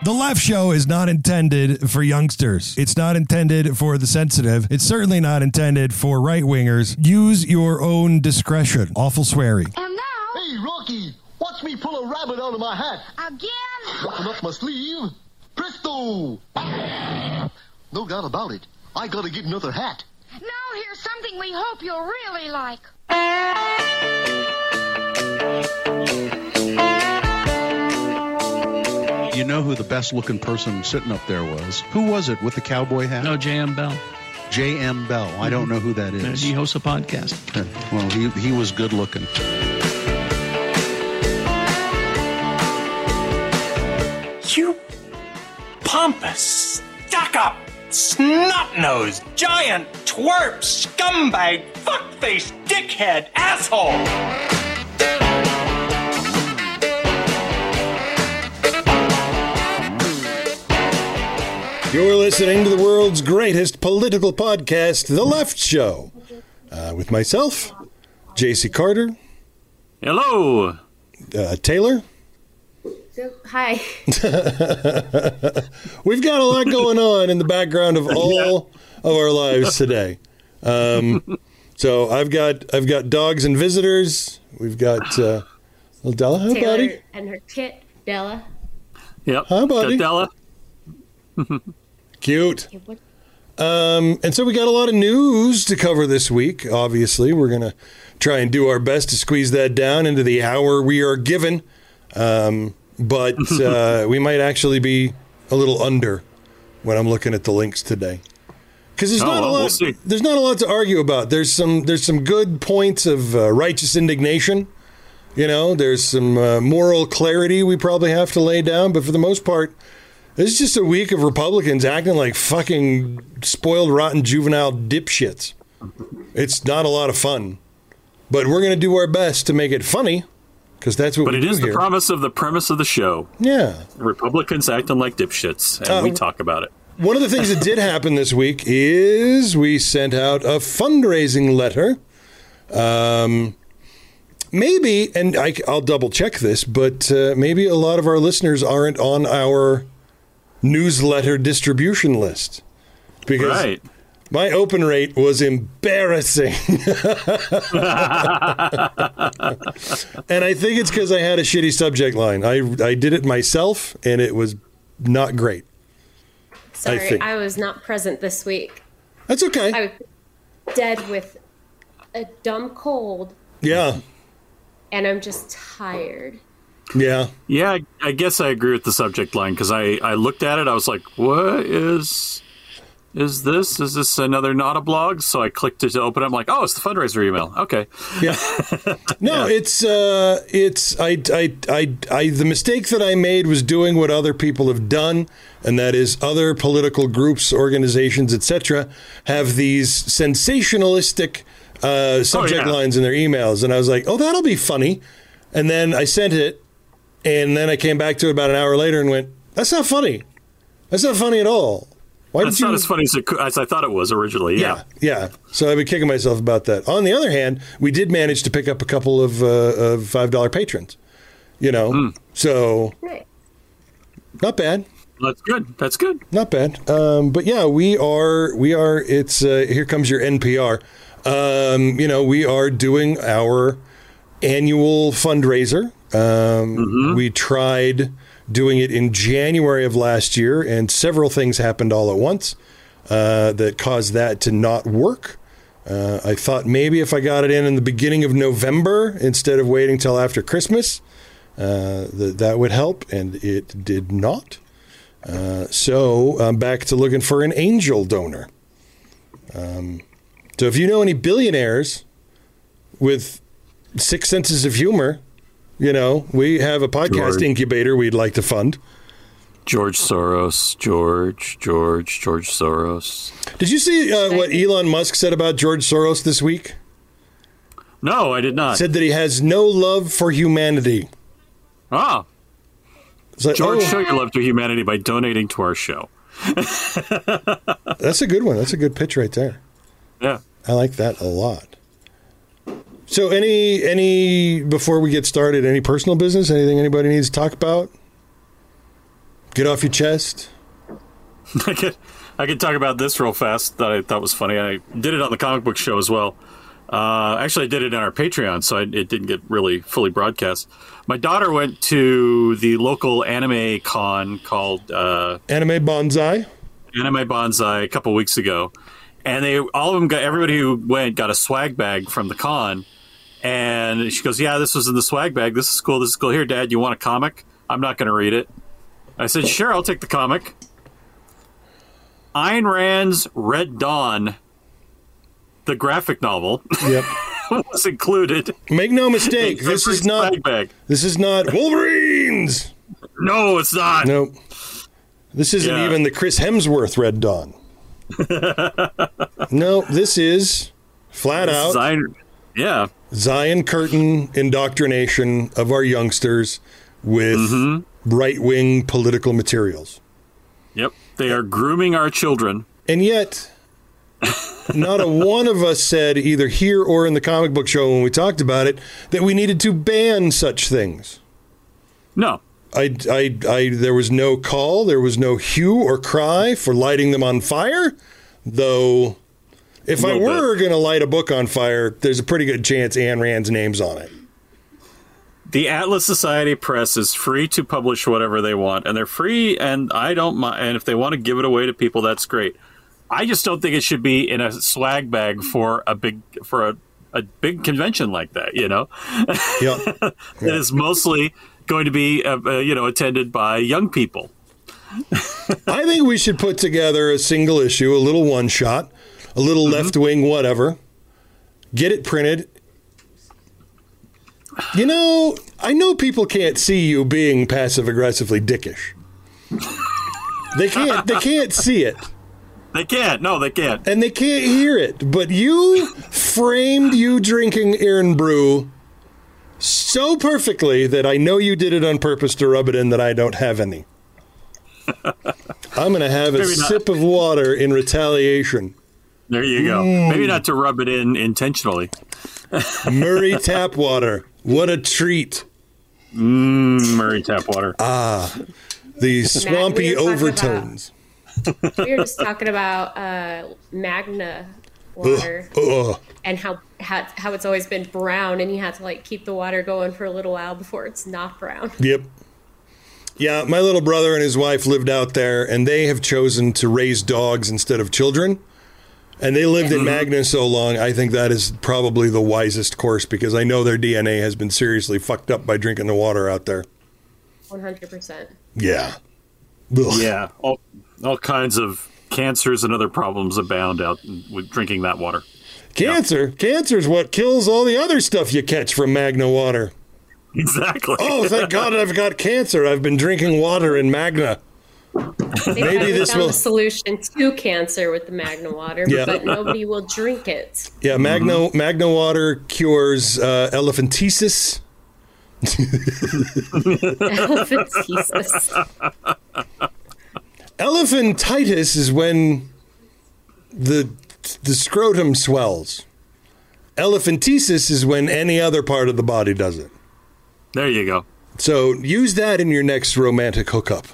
The Left Show is not intended for youngsters. It's not intended for the sensitive. It's certainly not intended for right-wingers. Use your own discretion. Awful swearing. And now... Hey, Rocky, watch me pull a rabbit out of my hat. Again? Button up my sleeve. Presto! No doubt about it. I gotta get another hat. Now here's something we hope you'll really like. You know who the best-looking person sitting up there was? Who was it with the cowboy hat? No, J.M. Bell. J.M. Bell. I don't know who that is. He hosts a podcast. Well, he was good-looking. You pompous, stuck-up, snot-nosed, giant, twerp, scumbag, fuckface, dickhead, asshole! You're listening to the world's greatest political podcast, The Left Show, with myself, J.C. Carter. Hello. Taylor. Hi. We've got a lot going on in the background of all of our lives today. So I've got dogs and visitors. We've got little Della. Hi, Taylor buddy. and her kit, Della. Yep. Hi, buddy. Della. Cute. And so we got a lot of news to cover this week. Obviously, we're going to try and do our best to squeeze that down into the hour we are given. But we might actually be a little under when I'm looking at the links today. Because there's not a lot. There's not a lot to argue about. There's some good points of righteous indignation. You know, there's some moral clarity we probably have to lay down. But for the most part, it's just a week of Republicans acting like fucking spoiled, rotten, juvenile dipshits. It's not a lot of fun. But we're going to do our best to make it funny, because that's what we do here. But it is the promise of the premise of the show. Yeah. Republicans acting like dipshits, and we talk about it. One of the things that did happen this week is we sent out a fundraising letter. Maybe, and I'll double check this, but maybe a lot of our listeners aren't on our newsletter distribution list, because my open rate was embarrassing. And I think it's because I had a shitty subject line. I did it myself, and it was not great. Sorry, I was not present this week. That's okay. I was dead with a dumb cold. Yeah. And I'm just tired. Yeah. Yeah, I guess I agree with the subject line, because I looked at it, I was like, what is this? Is this another Not a Blog? So I clicked it to open it. I'm like, oh, it's the fundraiser email. Okay. Yeah. No, it's the mistake that I made was doing what other people have done, and that is other political groups, organizations, etc., have these sensationalistic subject lines in their emails. And I was like, oh, that'll be funny. And then I sent it, and then I came back to it about an hour later and went, that's not funny. That's not funny at all. That's not as funny as I thought it was originally. Yeah. So I've been kicking myself about that. On the other hand, we did manage to pick up a couple of $5 patrons. You know, so not bad. That's good. That's good. Not bad. But yeah, we are. It's here comes your NPR. We are doing our annual fundraiser. We tried doing it in January of last year, and several things happened all at once that caused that to not work. I thought maybe if I got it in the beginning of November instead of waiting till after Christmas, that would help, and it did not. So I'm back to looking for an angel donor. So if you know any billionaires with 6 senses of humor, you know, we have a podcast incubator we'd like to fund. George Soros. George Soros. Did you see what Elon Musk said about George Soros this week? No, I did not. Said that he has no love for humanity. Ah. Like, George, show your love to humanity by donating to our show. That's a good one. That's a good pitch right there. Yeah. I like that a lot. So any before we get started, any personal business, anything anybody needs to talk about? Get off your chest. I could talk about this real fast that I thought was funny. I did it on the comic book show as well. Actually, I did it on our Patreon, so it didn't get really fully broadcast. My daughter went to the local anime con called Anime Bonsai. Anime Bonsai a couple weeks ago, and everybody who went got a swag bag from the con. And she goes, "Yeah, this was in the swag bag. This is cool. This is cool. Here, Dad, you want a comic? I'm not going to read it." I said, "Sure, I'll take the comic." Ayn Rand's Red Dawn, the graphic novel, Yep. was included. Make no mistake, this is not Wolverines. No, it's not. Nope. This isn't even the Chris Hemsworth Red Dawn. No, this is flat out Zion Curtain indoctrination of our youngsters with right-wing political materials. Yep. They are grooming our children. And yet, not a one of us said, either here or in the comic book show when we talked about it, that we needed to ban such things. No. There was no call, there was no hue or cry for lighting them on fire, though if I were going to light a book on fire, there's a pretty good chance Ayn Rand's name's on it. The Atlas Society Press is free to publish whatever they want, and they're free, and I don't mind. And if they want to give it away to people, that's great. I just don't think it should be in a swag bag for a big convention like that. You know, Yep. It is mostly going to be attended by young people. I think we should put together a single issue, a little one shot, a little left wing whatever. Get it printed. You know, I know people can't see you being passive aggressively dickish. They can't see it. They can't. No, they can't. And they can't hear it. But you framed you drinking Iron Brew so perfectly that I know you did it on purpose to rub it in that I don't have any. I'm going to have a sip of water in retaliation. There you go. Maybe not to rub it in intentionally. Murray tap water. What a treat. Murray tap water. Ah, the swampy overtones. We were just talking about Magna water and how it's always been brown, and you have to keep the water going for a little while before it's not brown. Yep. Yeah, my little brother and his wife lived out there, and they have chosen to raise dogs instead of children. And they lived in Magna so long, I think that is probably the wisest course, because I know their DNA has been seriously fucked up by drinking the water out there. 100%. Yeah. Ugh. Yeah. All kinds of cancers and other problems abound out with drinking that water. Cancer? Yeah. Cancer is what kills all the other stuff you catch from Magna water. Exactly. Oh, thank God I've got cancer. I've been drinking water in Magna. Maybe this will the solution to cancer with the Magna water, but nobody will drink it. Yeah, Magna water cures elephantiasis. Elephantiasis. Elephantitis is when the scrotum swells. Elephantiasis is when any other part of the body does it. There you go. So use that in your next romantic hookup.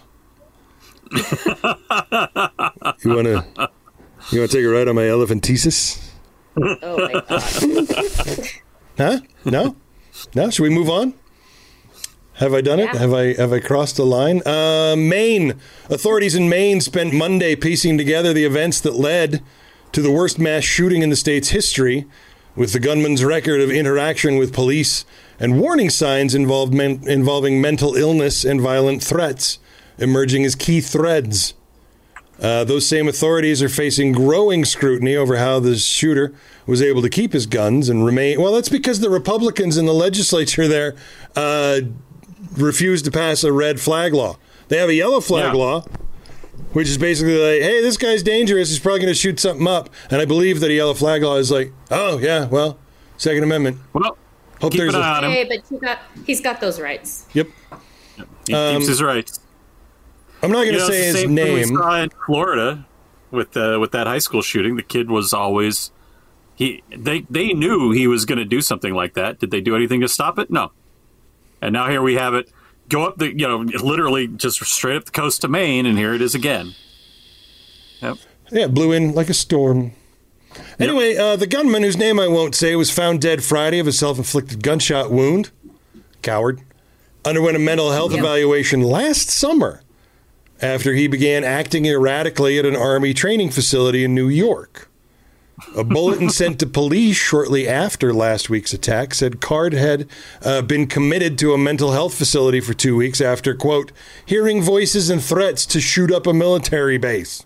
You wanna take a ride on my elephantiasis? Oh my God. Huh? No? Should we move on? Have I done it? Have I crossed the line? Maine. Authorities in Maine spent Monday piecing together the events that led to the worst mass shooting in the state's history, with the gunman's record of interaction with police and warning signs involving mental illness and violent threats emerging as key threads. Those same authorities are facing growing scrutiny over how the shooter was able to keep his guns and remain. Well, that's because the Republicans in the legislature there refused to pass a red flag law. They have a yellow flag law, which is basically like, hey, this guy's dangerous. He's probably going to shoot something up. And I believe that a yellow flag law is like, oh, yeah, well, Second Amendment. Well, hope keep there's an eye on him. Hey, but he's got those rights. Yep. He keeps his rights. I'm not going to say his name. We saw in Florida with that high school shooting. The kid was always they knew he was going to do something like that. Did they do anything to stop it? No. And now here we have it. go up literally just straight up the coast of Maine, and here it is again. Yep. Yeah, it blew in like a storm. Anyway, the gunman, whose name I won't say, was found dead Friday of a self-inflicted gunshot wound. Coward. Underwent a mental health evaluation last summer after he began acting erratically at an Army training facility in New York. A bulletin sent to police shortly after last week's attack said Card had been committed to a mental health facility for 2 weeks after, quote, hearing voices and threats to shoot up a military base.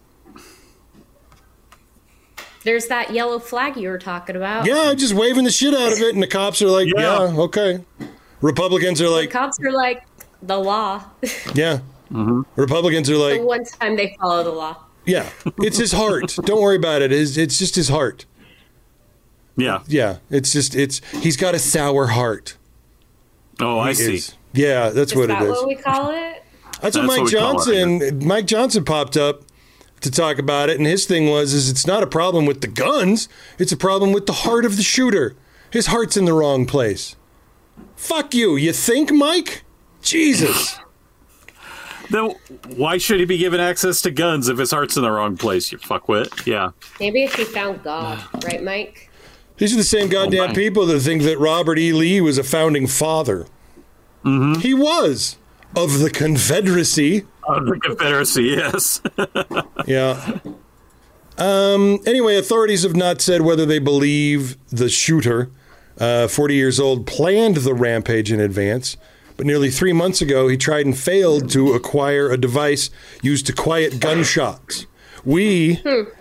There's that yellow flag you were talking about. Yeah, just waving the shit out of it, and the cops are like, yeah okay. Republicans are like... The cops are like, the law. Yeah. Mm-hmm. Republicans are like... The one time they follow the law. Yeah. It's his heart. Don't worry about it. It's just his heart. Yeah. Yeah. He's got a sour heart. Oh, I see. Yeah, that's what it is. Is that what we call it? That's what Mike Johnson popped up to talk about it, and his thing is it's not a problem with the guns, it's a problem with the heart of the shooter. His heart's in the wrong place. Fuck you. You think, Mike? Jesus. Then why should he be given access to guns if his heart's in the wrong place, you fuckwit? Yeah. Maybe if he found God, right, Mike? These are the same goddamn people that think that Robert E. Lee was a founding father. Mm-hmm. He was. Of the Confederacy. Of the Confederacy, yes. Yeah. Anyway, authorities have not said whether they believe the shooter, 40 years old, planned the rampage in advance. But nearly 3 months ago, he tried and failed to acquire a device used to quiet gunshots. We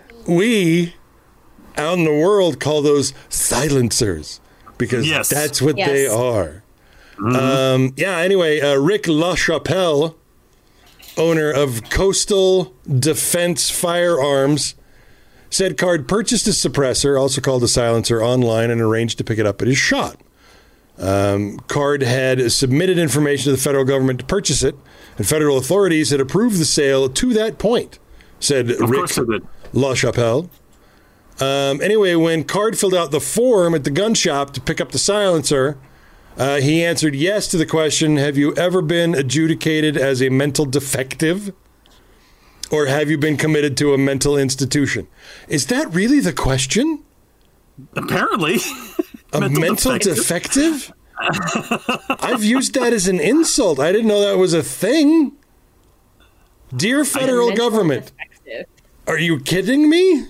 out in the world call those silencers because that's what they are. Mm-hmm. Anyway, Rick LaChapelle, owner of Coastal Defense Firearms, said Card purchased a suppressor, also called a silencer, online and arranged to pick it up at his shop. Card had submitted information to the federal government to purchase it, and federal authorities had approved the sale to that point, said Rick LaChapelle. Anyway, when Card filled out the form at the gun shop to pick up the silencer, he answered yes to the question, have you ever been adjudicated as a mental defective? Or have you been committed to a mental institution? Is that really the question? Apparently. A mental defective? I've used that as an insult. I didn't know that was a thing. Dear federal government, are you kidding me?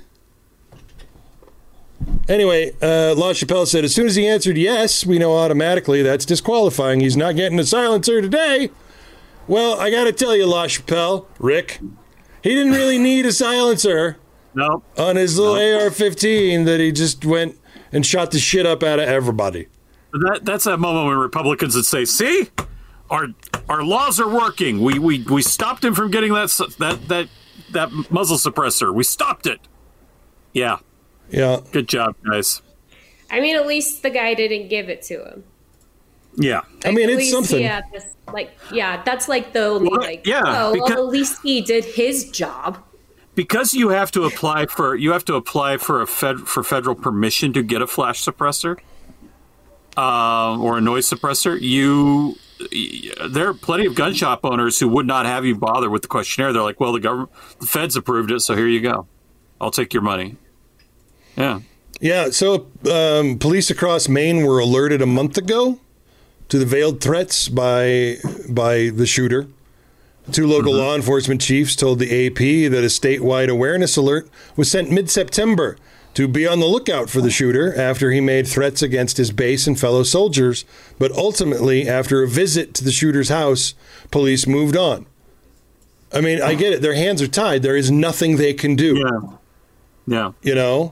Anyway, LaChapelle said, as soon as he answered yes, we know automatically that's disqualifying. He's not getting a silencer today. Well, I got to tell you, LaChapelle, Rick, he didn't really need a silencer on his little AR-15 that he just went and shot the shit up out of everybody. That's that moment when Republicans would say, see, our laws are working. We stopped him from getting that muzzle suppressor. We stopped it. Yeah. Yeah. Good job, guys. I mean, at least the guy didn't give it to him. Yeah. Like, I mean, it's something. That's like the only because at least he did his job. Because you have to apply for for federal permission to get a flash suppressor or a noise suppressor. There are plenty of gun shop owners who would not have you bother with the questionnaire. They're like, well, the feds approved it, so here you go. I'll take your money. Yeah. Yeah. So police across Maine were alerted a month ago to the veiled threats by the shooter. Two local law enforcement chiefs told the AP that a statewide awareness alert was sent mid-September to be on the lookout for the shooter after he made threats against his base and fellow soldiers. But ultimately, after a visit to the shooter's house, police moved on. I mean, I get it. Their hands are tied. There is nothing they can do. Yeah. You know?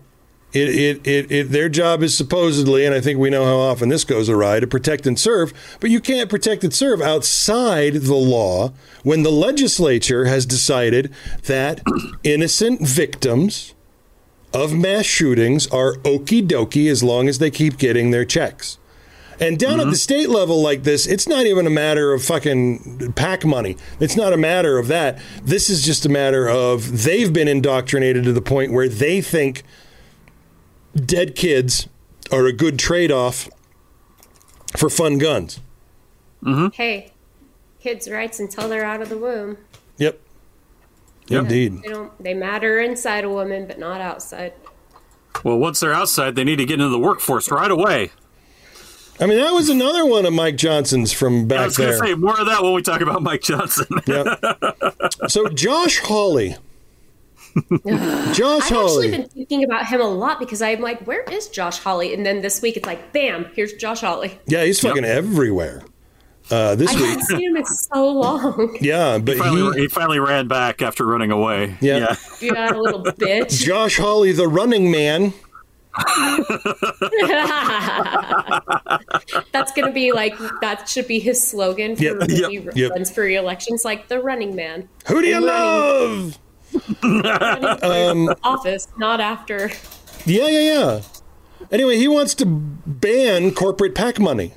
Their job is supposedly, and I think we know how often this goes awry, to protect and serve, but you can't protect and serve outside the law when the legislature has decided that innocent victims of mass shootings are okie dokie as long as they keep getting their checks. And down at the state level like this, it's not even a matter of fucking PAC money. It's not a matter of that. This is just a matter of they've been indoctrinated to the point where they think dead kids are a good trade-off for fun guns. Hey, kids' rights until they're out of the womb. Yep. Indeed. They matter inside a woman, but not outside. Well, once they're outside, they need to get into the workforce right away. I mean, that was another one of Mike Johnson's from back there. I was going to say more of that when we talk about Mike Johnson. Yep. So Josh Hawley. I've actually been thinking about him a lot because I'm like, where is Josh Hawley? And then this week it's like, bam, here's Josh Hawley. Yeah, he's fucking everywhere. This week. I haven't seen him in so long. Yeah, but he finally ran back after running away. Yeah. You got a little bitch. Josh Hawley, the running man. That's going to be like, that should be his slogan for when he runs for re-election. It's like, the running man. Who do you love? Office, not after. Yeah. Anyway, he wants to ban corporate PAC money.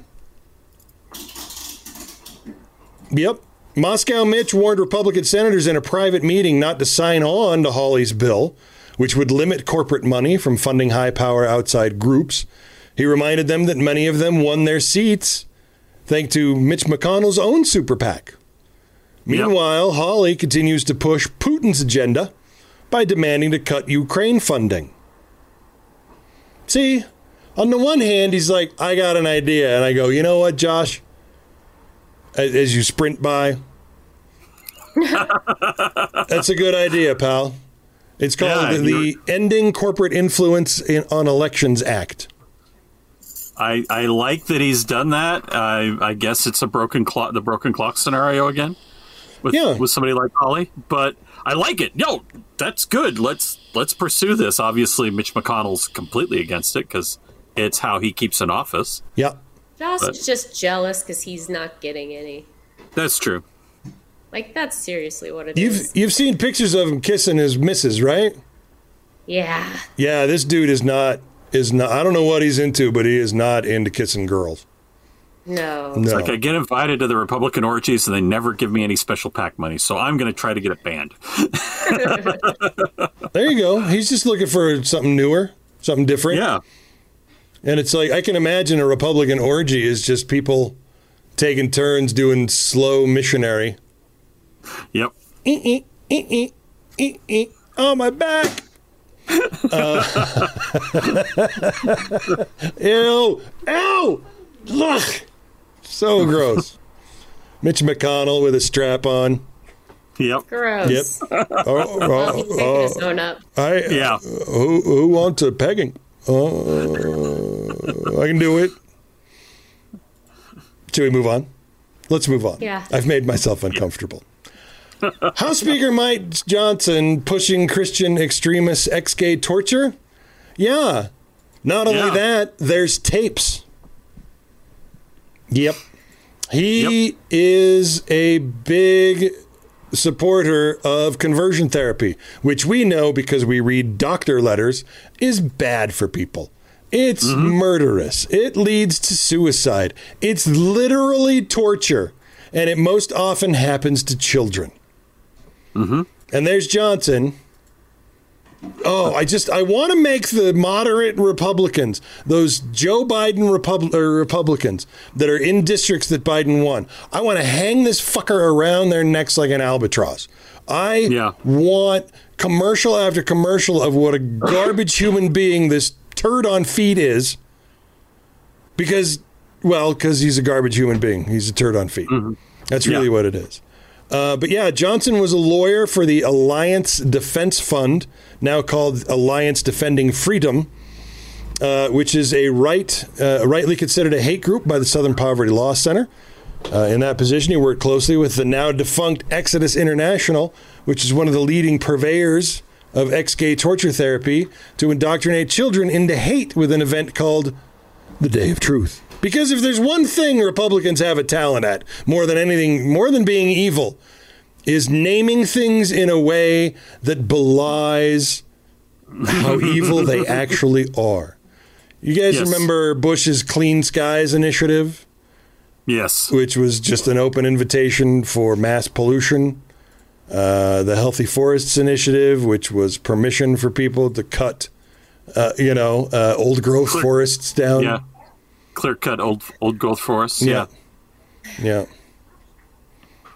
Yep. Moscow Mitch warned Republican senators in a private meeting not to sign on to Hawley's bill, which would limit corporate money from funding high-power outside groups. He reminded them that many of them won their seats thanks to Mitch McConnell's own super PAC. Meanwhile, Hawley continues to push Putin's agenda by demanding to cut Ukraine funding. See, on the one hand, he's like, I got an idea. And I go, you know what, Josh? As you sprint by. That's a good idea, pal. It's called the Ending Corporate Influence on Elections Act. I like that he's done that. I guess it's the broken clock scenario again with somebody like Hawley. But I like it. No, that's good. Let's pursue this. Obviously, Mitch McConnell's completely against it because it's how he keeps in office. Yeah. Josh is just jealous because he's not getting any. That's true. Like, that's seriously what it is. You've seen pictures of him kissing his missus, right? Yeah. Yeah, this dude is not. I don't know what he's into, but he is not into kissing girls. No. It's like I get invited to the Republican orgies and they never give me any special PAC money, so I'm going to try to get it banned. There you go. He's just looking for something newer, something different. Yeah. And it's like, I can imagine a Republican orgy is just people taking turns doing slow missionary. Yep. Oh, my back. Ew. Ow. Ugh. So gross. Mitch McConnell with a strap on. Yep. Gross. Yep. He's making his own up. Who wants a pegging? I can do it. Should we move on? Let's move on. Yeah. I've made myself uncomfortable. House Speaker Mike Johnson pushing Christian extremists ex-gay torture? Yeah. Not only that, there's tapes. Yep. He is a big supporter of conversion therapy, which we know because we read doctor letters is bad for people. It's murderous. It leads to suicide. It's literally torture. And it most often happens to children. And there's Johnson. Oh, I want to make the moderate Republicans, those Joe Biden Republicans that are in districts that Biden won, I want to hang this fucker around their necks like an albatross. I want commercial after commercial of what a garbage human being this turd on feet is. Because he's a garbage human being. He's a turd on feet. That's really what it is. But yeah, Johnson was a lawyer for the Alliance Defense Fund, now called Alliance Defending Freedom, which is a rightly considered a hate group by the Southern Poverty Law Center. In that position, he worked closely with the now defunct Exodus International, which is one of the leading purveyors of ex-gay torture therapy, to indoctrinate children into hate with an event called the Day of Truth. Because if there's one thing Republicans have a talent at, more than anything, more than being evil, is naming things in a way that belies how evil they actually are. You guys remember Bush's Clean Skies Initiative? Yes. Which was just an open invitation for mass pollution. The Healthy Forests Initiative, which was permission for people to cut, old growth forests down. Yeah. Clear-cut old growth forests. Yeah.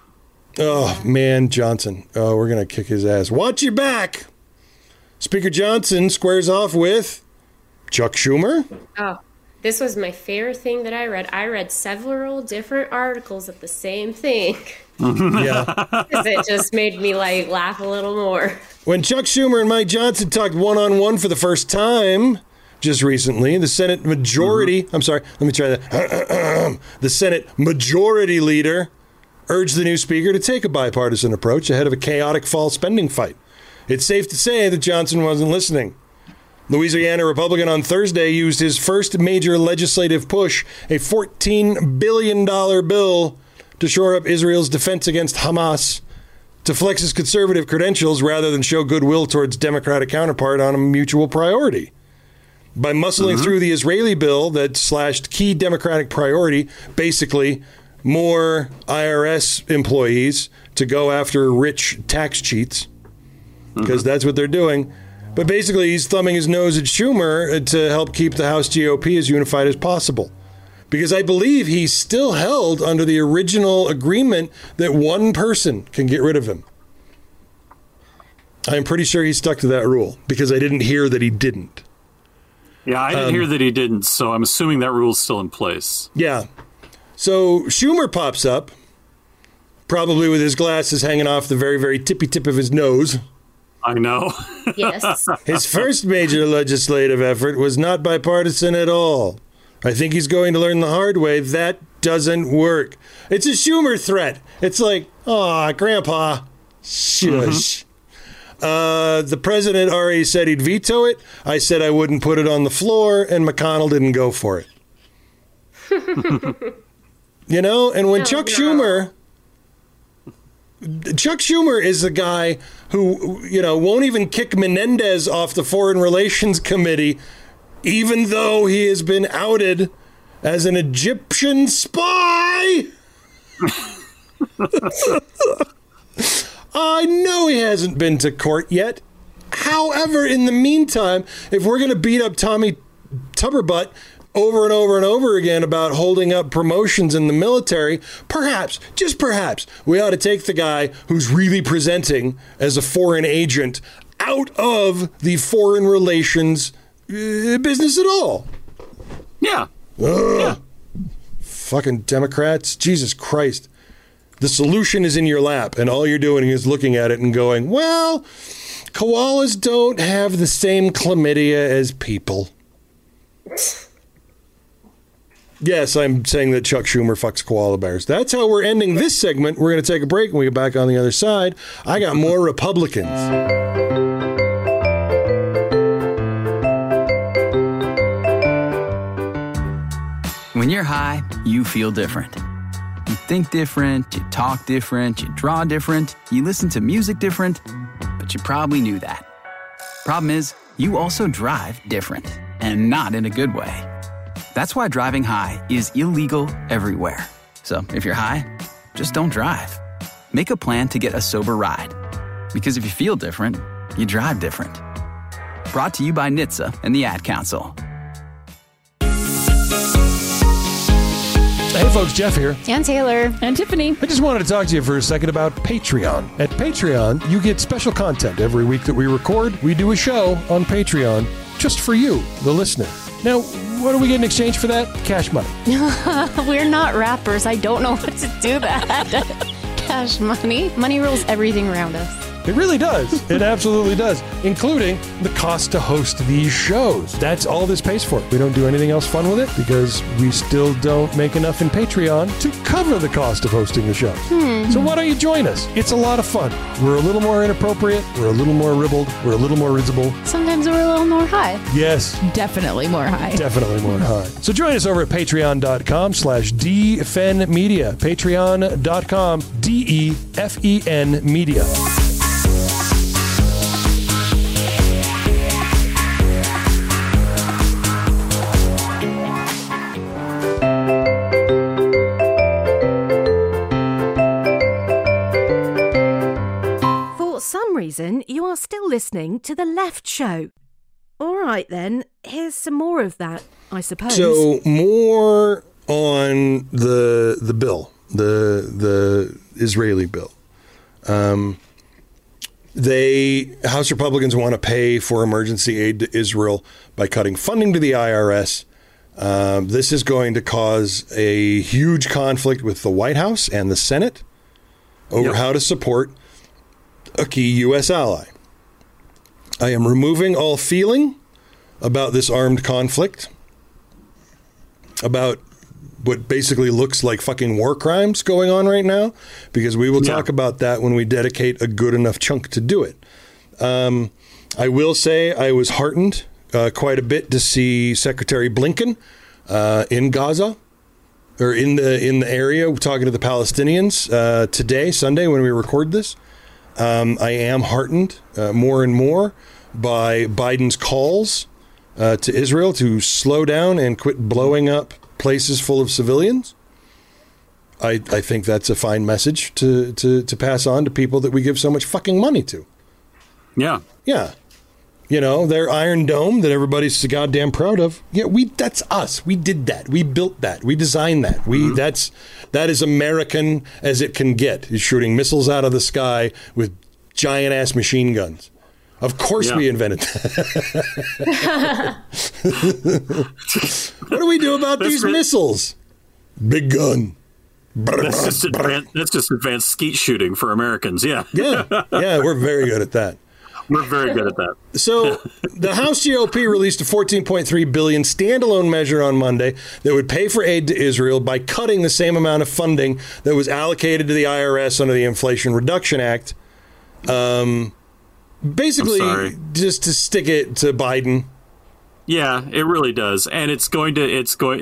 Oh, man, Johnson. Oh, we're going to kick his ass. Watch your back. Speaker Johnson squares off with Chuck Schumer. Oh, this was my favorite thing that I read. I read several different articles of the same thing. Yeah. Because it just made me laugh a little more. When Chuck Schumer and Mike Johnson talked one-on-one for the first time just recently, the Senate majority, I'm sorry, let me try that. The Senate majority leader urged the new speaker to take a bipartisan approach ahead of a chaotic fall spending fight. It's safe to say that Johnson wasn't listening. Louisiana Republican on Thursday used his first major legislative push, a $14 billion bill to shore up Israel's defense against Hamas, to flex his conservative credentials rather than show goodwill towards Democratic counterpart on a mutual priority. By muscling through the Israeli bill that slashed key Democratic priority, basically more IRS employees to go after rich tax cheats, because that's what they're doing. But basically, he's thumbing his nose at Schumer to help keep the House GOP as unified as possible. Because I believe he's still held under the original agreement that one person can get rid of him. I'm pretty sure he stuck to that rule, because I didn't hear that he didn't. Yeah, I didn't hear that he didn't, so I'm assuming that rule's still in place. Yeah. So Schumer pops up, probably with his glasses hanging off the very, very tippy tip of his nose. I know. Yes. His first major legislative effort was not bipartisan at all. I think he's going to learn the hard way that doesn't work. It's a Schumer threat. It's like, aw, Grandpa, shush. The president already said he'd veto it. I said I wouldn't put it on the floor, and McConnell didn't go for it. You know, and when Chuck Schumer is the guy who, you know, won't even kick Menendez off the Foreign Relations Committee, even though he has been outed as an Egyptian spy. I know he hasn't been to court yet. However, in the meantime, if we're going to beat up Tommy Tubberbutt over and over and over again about holding up promotions in the military, perhaps, just perhaps, we ought to take the guy who's really presenting as a foreign agent out of the foreign relations business at all. Yeah. Yeah. Fucking Democrats. Jesus Christ. The solution is in your lap, and all you're doing is looking at it and going, well, koalas don't have the same chlamydia as people. Yes, I'm saying that Chuck Schumer fucks koala bears. That's how we're ending this segment. We're going to take a break and we get back on the other side. I got more Republicans. When you're high, you feel different. You think different, you talk different, you draw different, you listen to music different, but you probably knew that. Problem is, you also drive different, and not in a good way. That's why driving high is illegal everywhere. So if you're high, just don't drive. Make a plan to get a sober ride. Because if you feel different, you drive different. Brought to you by NHTSA and the Ad Council. Hey folks, Jeff here. And Taylor. And Tiffany. I just wanted to talk to you for a second about Patreon. At Patreon, you get special content every week that we record. We do a show on Patreon just for you, the listener. Now, what do we get in exchange for that? Cash money. We're not rappers. I don't know what to do that. Cash money. Money rules everything around us. It really does. It absolutely does, including the cost to host these shows. That's all this pays for. We don't do anything else fun with it because we still don't make enough in Patreon to cover the cost of hosting the show. So why don't you join us? It's a lot of fun. We're a little more inappropriate. We're a little more ribald. We're a little more risible. Sometimes we're a little more high. Yes. Definitely more high. Definitely more high. So join us over at patreon.com/DFenMedia. Patreon.com, DEFEN Media. You are still listening to The Left Show. All right, then. Here's some more of that, I suppose. So, more on the bill, the Israeli bill. House Republicans want to pay for emergency aid to Israel by cutting funding to the IRS. This is going to cause a huge conflict with the White House and the Senate over how to support a key U.S. ally. I am removing all feeling about this armed conflict, about what basically looks like fucking war crimes going on right now, because we will talk about that when we dedicate a good enough chunk to do it. I will say I was heartened quite a bit to see Secretary Blinken in Gaza, or in the area, talking to the Palestinians today, Sunday, when we record this. I am heartened more and more by Biden's calls to Israel to slow down and quit blowing up places full of civilians. I think that's a fine message to pass on to people that we give so much fucking money to. Yeah. Yeah. You know, their Iron Dome that everybody's so goddamn proud of. Yeah, that's us. We did that. We built that. We designed that. That is American as it can get. Is shooting missiles out of the sky with giant ass machine guns. Of course we invented that. What do we do about these missiles? Big gun. That's just advanced skeet shooting for Americans. Yeah. Yeah, we're very good at that. We're very good at that. So the House GOP released a $14.3 billion standalone measure on Monday that would pay for aid to Israel by cutting the same amount of funding that was allocated to the IRS under the Inflation Reduction Act. Basically, just to stick it to Biden. Yeah, it really does, and it's going to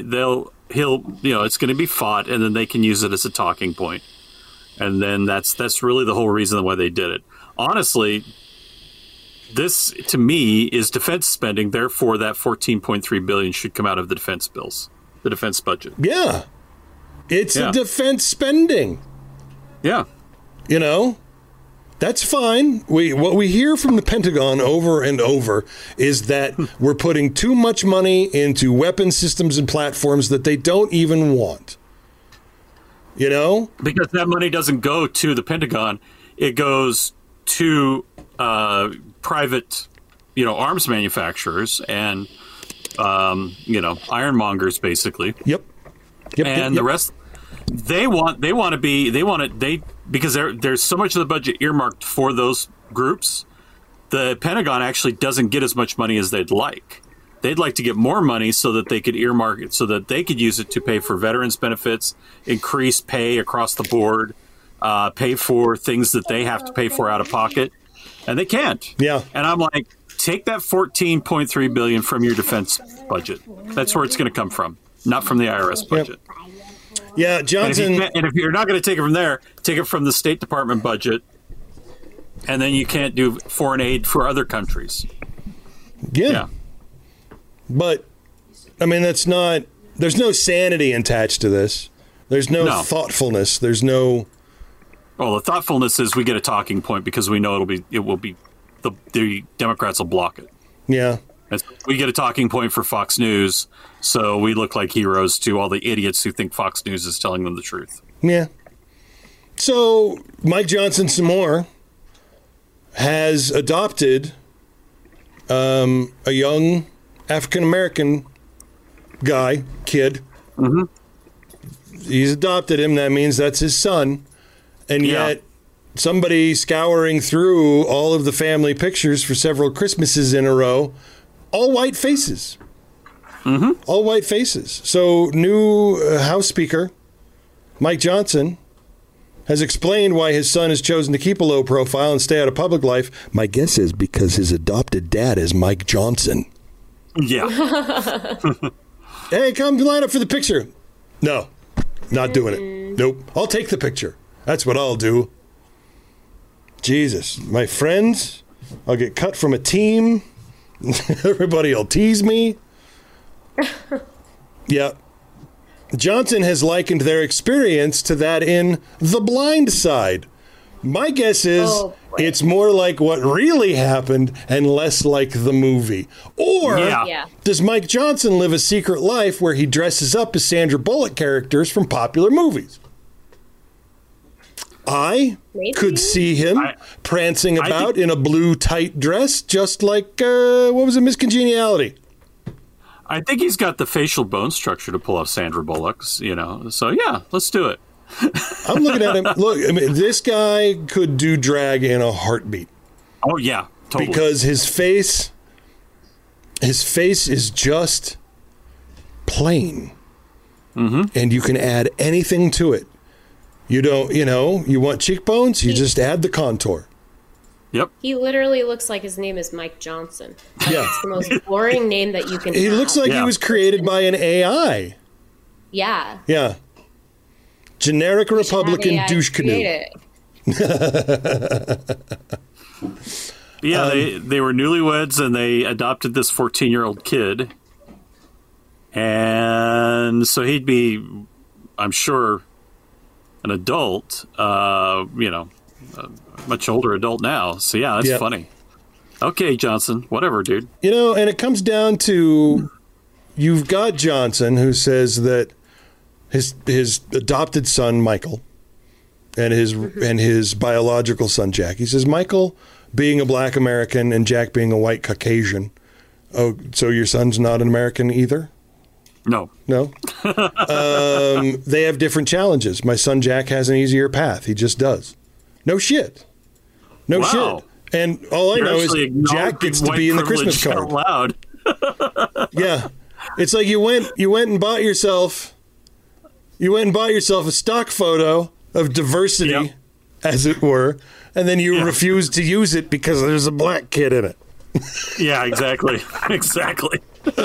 be fought, and then they can use it as a talking point, and then that's really the whole reason why they did it. Honestly, this to me is defense spending. Therefore, that $14.3 billion should come out of the defense bills, the defense budget. Yeah, it's a defense spending. Yeah, you know. That's fine. What we hear from the Pentagon over and over is that we're putting too much money into weapon systems and platforms that they don't even want. You know? Because that money doesn't go to the Pentagon. It goes to private, arms manufacturers and, ironmongers, basically. Yep. And the rest... Because there's so much of the budget earmarked for those groups, the Pentagon actually doesn't get as much money as they'd like. They'd like to get more money so that they could earmark it, so that they could use it to pay for veterans benefits, increase pay across the board, pay for things that they have to pay for out of pocket, and they can't. Yeah. And I'm like, take that $14.3 billion from your defense budget. That's where it's going to come from, not from the IRS budget. Yep. Yeah, Johnson. And if you're not going to take it from there, take it from the State Department budget, and then you can't do foreign aid for other countries. Yeah. But, I mean, there's no sanity attached to this. There's no thoughtfulness. There's no. Well, the thoughtfulness is we get a talking point because we know it will be the Democrats will block it. Yeah. We get a talking point for Fox News, so we look like heroes to all the idiots who think Fox News is telling them the truth. Yeah. So Mike Johnson some more has adopted a young African-American kid. Mm-hmm. He's adopted him. That means that's his son. And yet somebody scouring through all of the family pictures for several Christmases in a row, all white faces. Mm-hmm. All white faces. So new House Speaker Mike Johnson has explained why his son has chosen to keep a low profile and stay out of public life. My guess is because his adopted dad is Mike Johnson. Yeah. Hey, come line up for the picture. No, not doing it. Nope. I'll take the picture. That's what I'll do. Jesus, my friends, I'll get cut from a team. Everybody will tease me. Yeah. Johnson has likened their experience to that in The Blind Side. My guess is it's more like what really happened and less like the movie. Or does Mike Johnson live a secret life where he dresses up as Sandra Bullock characters from popular movies? I could see him prancing about in a blue tight dress, just like, what was it, Miss Congeniality? I think he's got the facial bone structure to pull off Sandra Bullock's, So, yeah, let's do it. I'm looking at him. Look, I mean, this guy could do drag in a heartbeat. Oh, yeah, totally. Because his face is just plain. Mm-hmm. And you can add anything to it. You don't, you want cheekbones, you just add the contour. Yep. He literally looks like his name is Mike Johnson. Yeah. It's the most boring name that you can He have. looks like he was created by an AI. Yeah. Yeah. Generic Republican douche canoe. Yeah, they were newlyweds and they adopted this 14-year-old kid. And so he'd be, I'm sure, an adult, a much older adult now. So, yeah, that's funny. Okay, Johnson, whatever, dude. And it comes down to, you've got Johnson, who says that his adopted son, Michael, and his biological son, Jack. He says, Michael being a black American and Jack being a white Caucasian. Oh, so your son's not an American either? No. They have different challenges. My son Jack has an easier path. He just does. No shit. No shit. And all I know is Jack gets to be in the Christmas card. Out loud. Yeah. It's like you went and bought yourself a stock photo of diversity, as it were, and then you refused to use it because there's a black kid in it. Yeah, exactly. Exactly.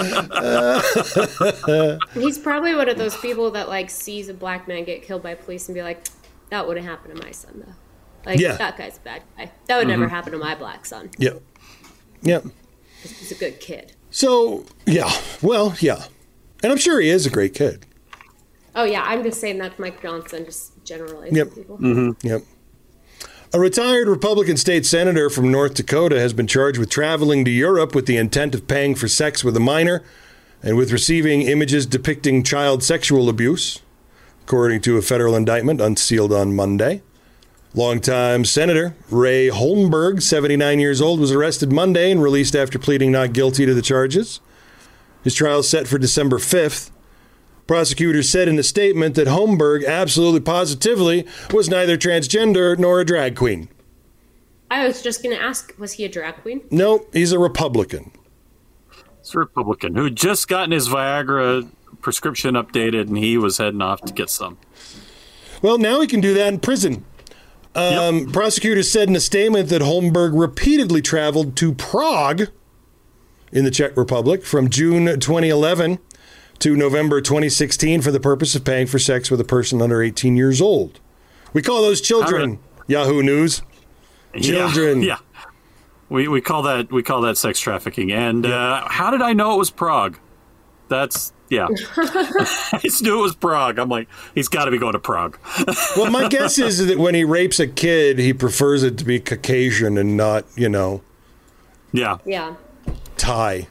He's probably one of those people that sees a black man get killed by police and be like, that wouldn't happen to my son though. That guy's a bad guy. That would never happen to my black son. Yep. He's a good kid. So yeah. And I'm sure he is a great kid. Oh yeah, I'm just saying that to Mike Johnson, just generally. Yep. People. Mm-hmm. Yep. A retired Republican state senator from North Dakota has been charged with traveling to Europe with the intent of paying for sex with a minor and with receiving images depicting child sexual abuse, according to a federal indictment unsealed on Monday. Longtime Senator Ray Holmberg, 79 years old, was arrested Monday and released after pleading not guilty to the charges. His trial is set for December 5th. Prosecutors said in a statement that Holmberg absolutely positively was neither transgender nor a drag queen. I was just going to ask, was he a drag queen? No, he's a Republican. He's a Republican who had just gotten his Viagra prescription updated, and he was heading off to get some. Well, now he can do that in prison. Prosecutors said in a statement that Holmberg repeatedly traveled to Prague in the Czech Republic from June 2011 to November 2016 for the purpose of paying for sex with a person under 18 years old. We call those children, Yahoo News. Children. Yeah. We call that sex trafficking. And how did I know it was Prague? That's, yeah. I just knew it was Prague. I'm like, he's got to be going to Prague. Well, my guess is that when he rapes a kid, he prefers it to be Caucasian and not, Yeah. Thai.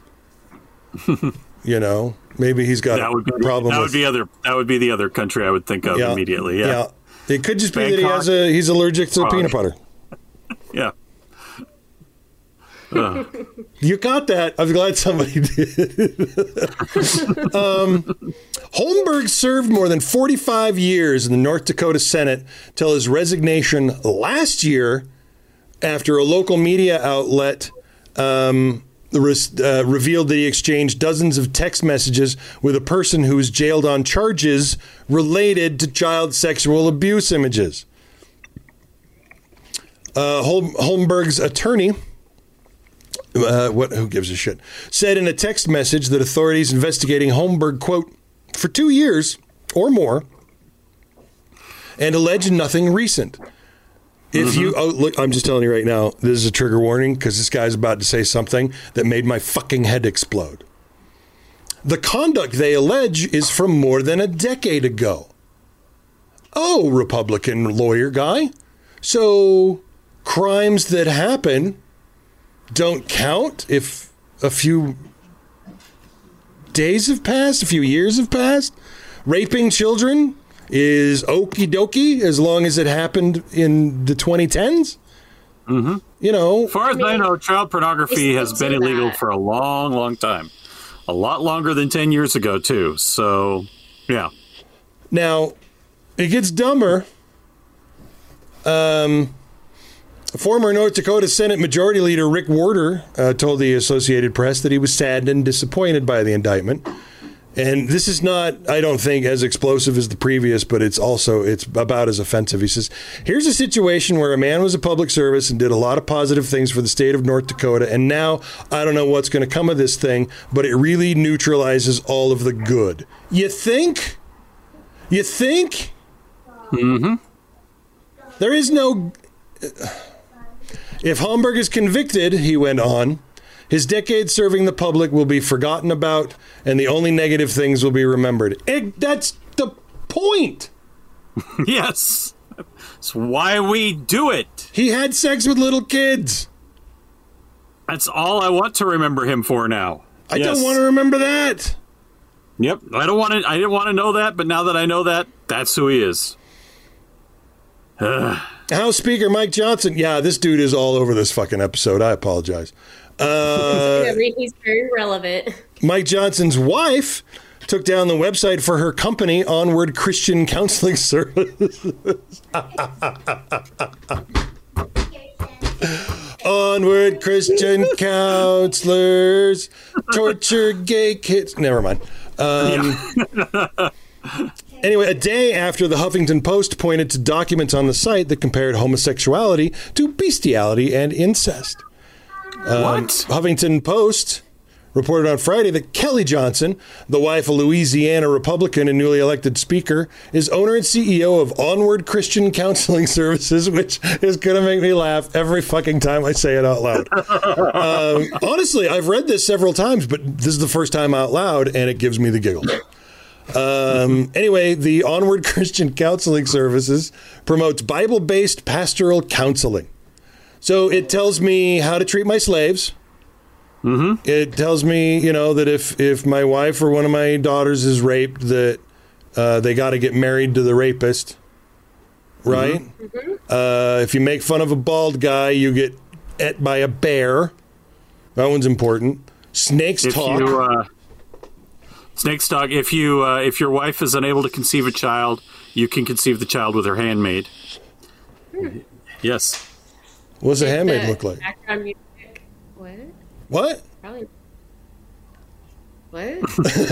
Maybe he's got a problem with... That would be the other country I would think of immediately. Yeah. It could just be that he's allergic to peanut butter. Yeah. You got that. I'm glad somebody did. Holmberg served more than 45 years in the North Dakota Senate till his resignation last year after a local media outlet revealed that he exchanged dozens of text messages with a person who was jailed on charges related to child sexual abuse images. Holmberg's attorney, who gives a shit, said in a text message that authorities investigating Holmberg, quote, for 2 years or and alleged nothing recent. If you look, I'm just telling you right now, this is a trigger warning because this guy's about to say something that made my fucking head explode. The conduct they allege is from more than a decade ago. Oh, Republican lawyer guy. So crimes that happen don't count if a few days have passed, a few years have passed? Raping children is okie dokie as long as it happened in the 2010s. Mm-hmm. You know, as far as I know, child pornography has been illegal for a long, long time. A lot longer than 10 years ago, too. So, yeah. Now, it gets dumber. Former North Dakota Senate Majority Leader Rick Warder told the Associated Press that he was saddened and disappointed by the indictment. And this is not, I don't think, as explosive as the previous, but it's about as offensive. He says, here's a situation where a man was a public service and did a lot of positive things for the state of North Dakota. And now I don't know what's going to come of this thing, but it really neutralizes all of the good. You think? You think? Mm-hmm. There is no... If Homburg is convicted, he went on, his decade serving the public will be forgotten about, and the only negative things will be remembered. That's the point. Yes. That's why we do it. He had sex with little kids. That's all I want to remember him for now. I don't want to remember that. Yep. I didn't want to know that, but now that I know that, that's who he is. House Speaker Mike Johnson. Yeah, this dude is all over this fucking episode. I apologize. He's very relevant. Mike Johnson's wife took down the website for her company, Onward Christian Counseling Services. Onward Christian Counselors, torture gay kids. Never mind. Anyway, a day after the Huffington Post pointed to documents on the site that compared homosexuality to bestiality and incest. What? Huffington Post reported on Friday that Kelly Johnson, the wife of Louisiana Republican and newly elected speaker, is owner and CEO of Onward Christian Counseling Services, which is going to make me laugh every fucking time I say it out loud. Honestly, I've read this several times, but this is the first time out loud, and it gives me the giggles. Anyway, the Onward Christian Counseling Services promotes Bible-based pastoral counseling. So it tells me how to treat my slaves. Mm-hmm. It tells me, that if my wife or one of my daughters is raped, that they got to get married to the rapist, right? Mm-hmm. If you make fun of a bald guy, you get ate by a bear. That one's important. Snakes talk. Snakes talk. If your wife is unable to conceive a child, you can conceive the child with her handmaid. Yes. What's a handmaid look like? Background music. What? What? Probably. What?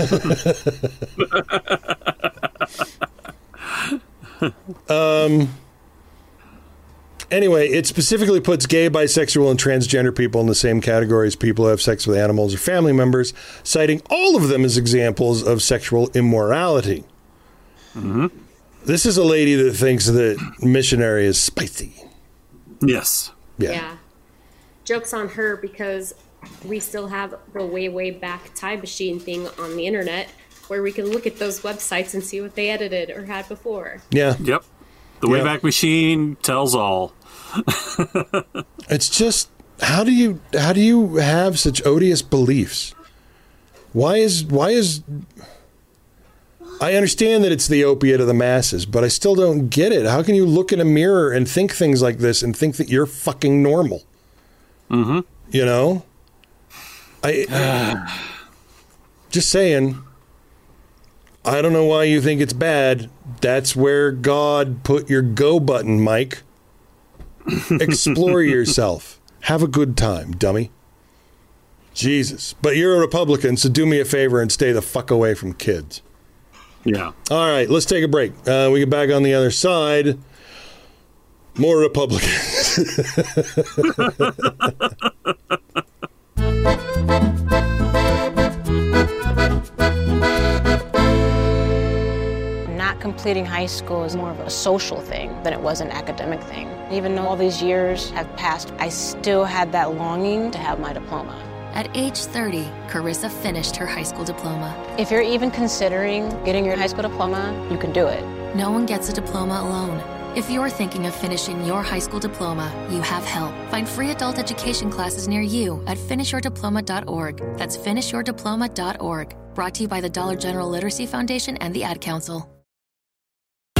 Anyway, it specifically puts gay, bisexual, and transgender people in the same category as people who have sex with animals or family members, citing all of them as examples of sexual immorality. Mm-hmm. This is a lady that thinks that missionary is spicy. Yes. Yeah. Joke's on her because we still have the way back time machine thing on the internet where we can look at those websites and see what they edited or had before. Yeah. Yep. The Wayback Machine tells all. It's just, how do you have such odious beliefs? Why is I understand that it's the opiate of the masses, but I still don't get it. How can you look in a mirror and think things like this and think that you're fucking normal? Mm-hmm. Just saying. I don't know why you think it's bad. That's where God put your go button, Mike. Explore yourself. Have a good time, dummy. Jesus. But you're a Republican, so do me a favor and stay the fuck away from kids. Yeah. All right, let's take a break. We get back on the other side. More Republicans. Not completing high school is more of a social thing than it was an academic thing. Even though all these years have passed, I still had that longing to have my diploma. At age 30, Carissa finished her high school diploma. If you're even considering getting your high school diploma, you can do it. No one gets a diploma alone. If you're thinking of finishing your high school diploma, you have help. Find free adult education classes near you at finishyourdiploma.org. That's finishyourdiploma.org. Brought to you by the Dollar General Literacy Foundation and the Ad Council.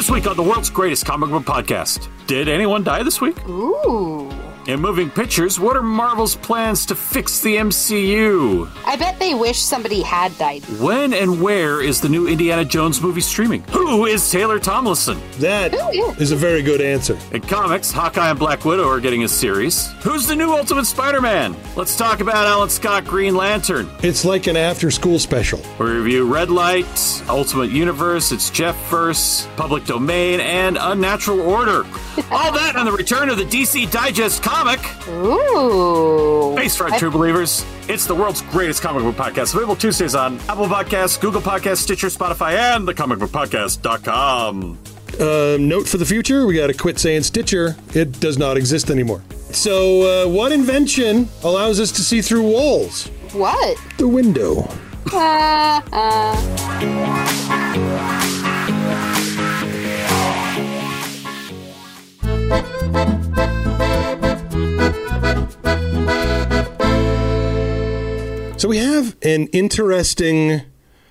This week on the world's greatest comic book podcast. Did anyone die this week? Ooh. In moving pictures, what are Marvel's plans to fix the MCU? I bet they wish somebody had died. When and where is the new Indiana Jones movie streaming? Who is Taylor Tomlinson? That is a very good answer. In comics, Hawkeye and Black Widow are getting a series. Who's the new Ultimate Spider-Man? Let's talk about Alan Scott Green Lantern. It's like an after-school special. We review Red Light, Ultimate Universe, It's Jeff-verse, Public Domain, and Unnatural Order. All that on the return of the DC Digest comic. Ooh. Face Front, True Believers. It's the world's greatest comic book podcast. Available Tuesdays on Apple Podcasts, Google Podcasts, Stitcher, Spotify, and thecomicbookpodcast.com. Note for the future, we got to quit saying Stitcher. It does not exist anymore. So, what invention allows us to see through walls? What? The window. So we have an interesting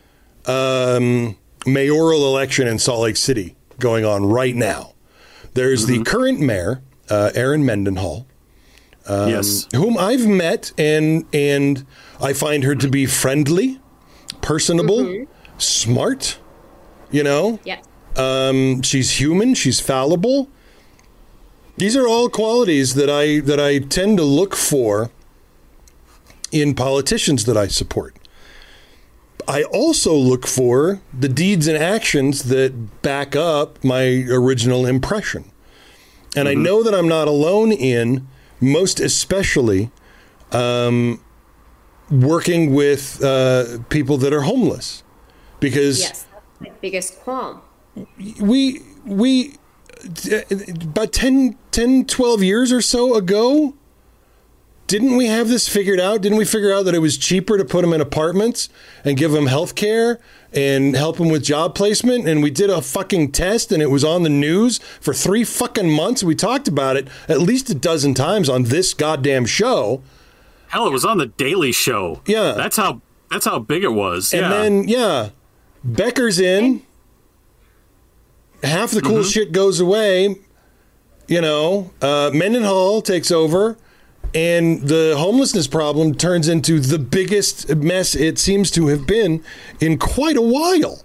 mayoral election in Salt Lake City going on right now. There's the current mayor, Erin Mendenhall, whom I've met, and I find her to be friendly, personable, smart. You know, she's human, she's fallible. These are all qualities that I tend to look for in politicians that I support. I also look for the deeds and actions that back up my original impression. And I know that I'm not alone in, most especially, working with people that are homeless. Because yes, that's my biggest qualm. We about 10, 12 years or so ago, didn't we have this figured out? Didn't we figure out that it was cheaper to put them in apartments and give them health care and help them with job placement? And we did a fucking test and it was on the news for 3 fucking months. We talked about it at least a dozen times on this goddamn show. Hell, it was on the Daily Show. Yeah. That's how big it was. And then, Becker's in. Half the cool shit goes away. You know, Mendenhall takes over. And the homelessness problem turns into the biggest mess it seems to have been in quite a while.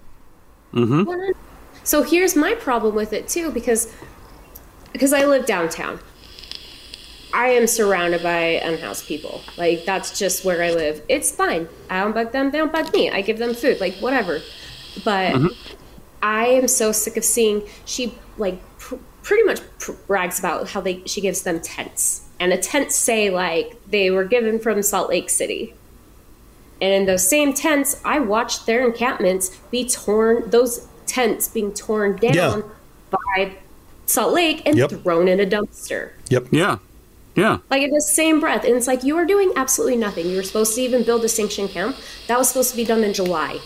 So here's my problem with it too, because I live downtown. I am surrounded by unhoused people. Like, that's just where I live. It's fine. I don't bug them. They don't bug me. I give them food, like whatever. But I am so sick of seeing she like pretty much brags about how she gives them tents. And the tents say, like, they were given from Salt Lake City. And in those same tents, I watched their encampments be torn, those tents being torn down by Salt Lake and thrown in a dumpster. Yeah. Like, in the same breath. And it's like, you are doing absolutely nothing. You were supposed to even build a sanctioned camp. That was supposed to be done in July.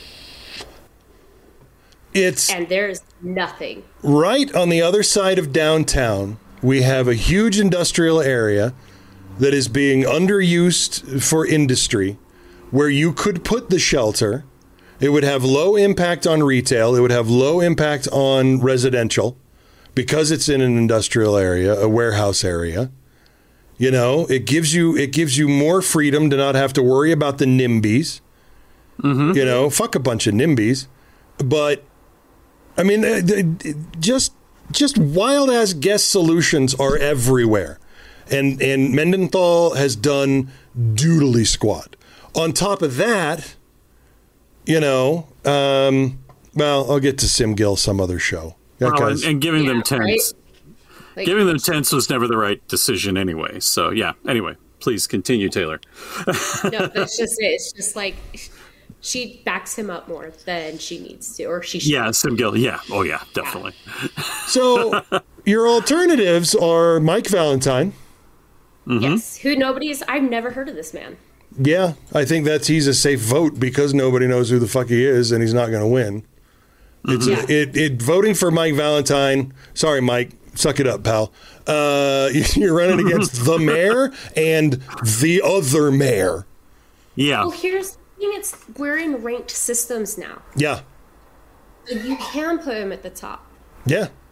And there's nothing. Right on the other side of downtown, we have a huge industrial area that is being underused for industry, where you could put the shelter. It would have low impact on retail. It would have low impact on residential because it's in an industrial area, a warehouse area. You know, it gives you more freedom to not have to worry about the NIMBYs. You know, fuck a bunch of NIMBYs. But, I mean, just wild ass guest solutions are everywhere. And Mendenhall has done doodly squat. On top of that, you know, well, I'll get to Sim Gill some other show. And giving them tents. Right? Like, giving them tents was never the right decision anyway. So, yeah. Anyway, please continue, Taylor. No, that's just it. It's just like she backs him up more than she needs to, or she should. Yeah, Sim Gill. Yeah. Oh, yeah, definitely. So your alternatives are Mike Valentine. Yes. I've never heard of this man. Yeah, I think he's a safe vote because nobody knows who the fuck he is and he's not going to win. Voting for Mike Valentine. Sorry, Mike. Suck it up, pal. You're running against the mayor and the other mayor. Yeah. Well, here's the thing. We're in ranked systems now. Yeah. You can put him at the top. Yeah.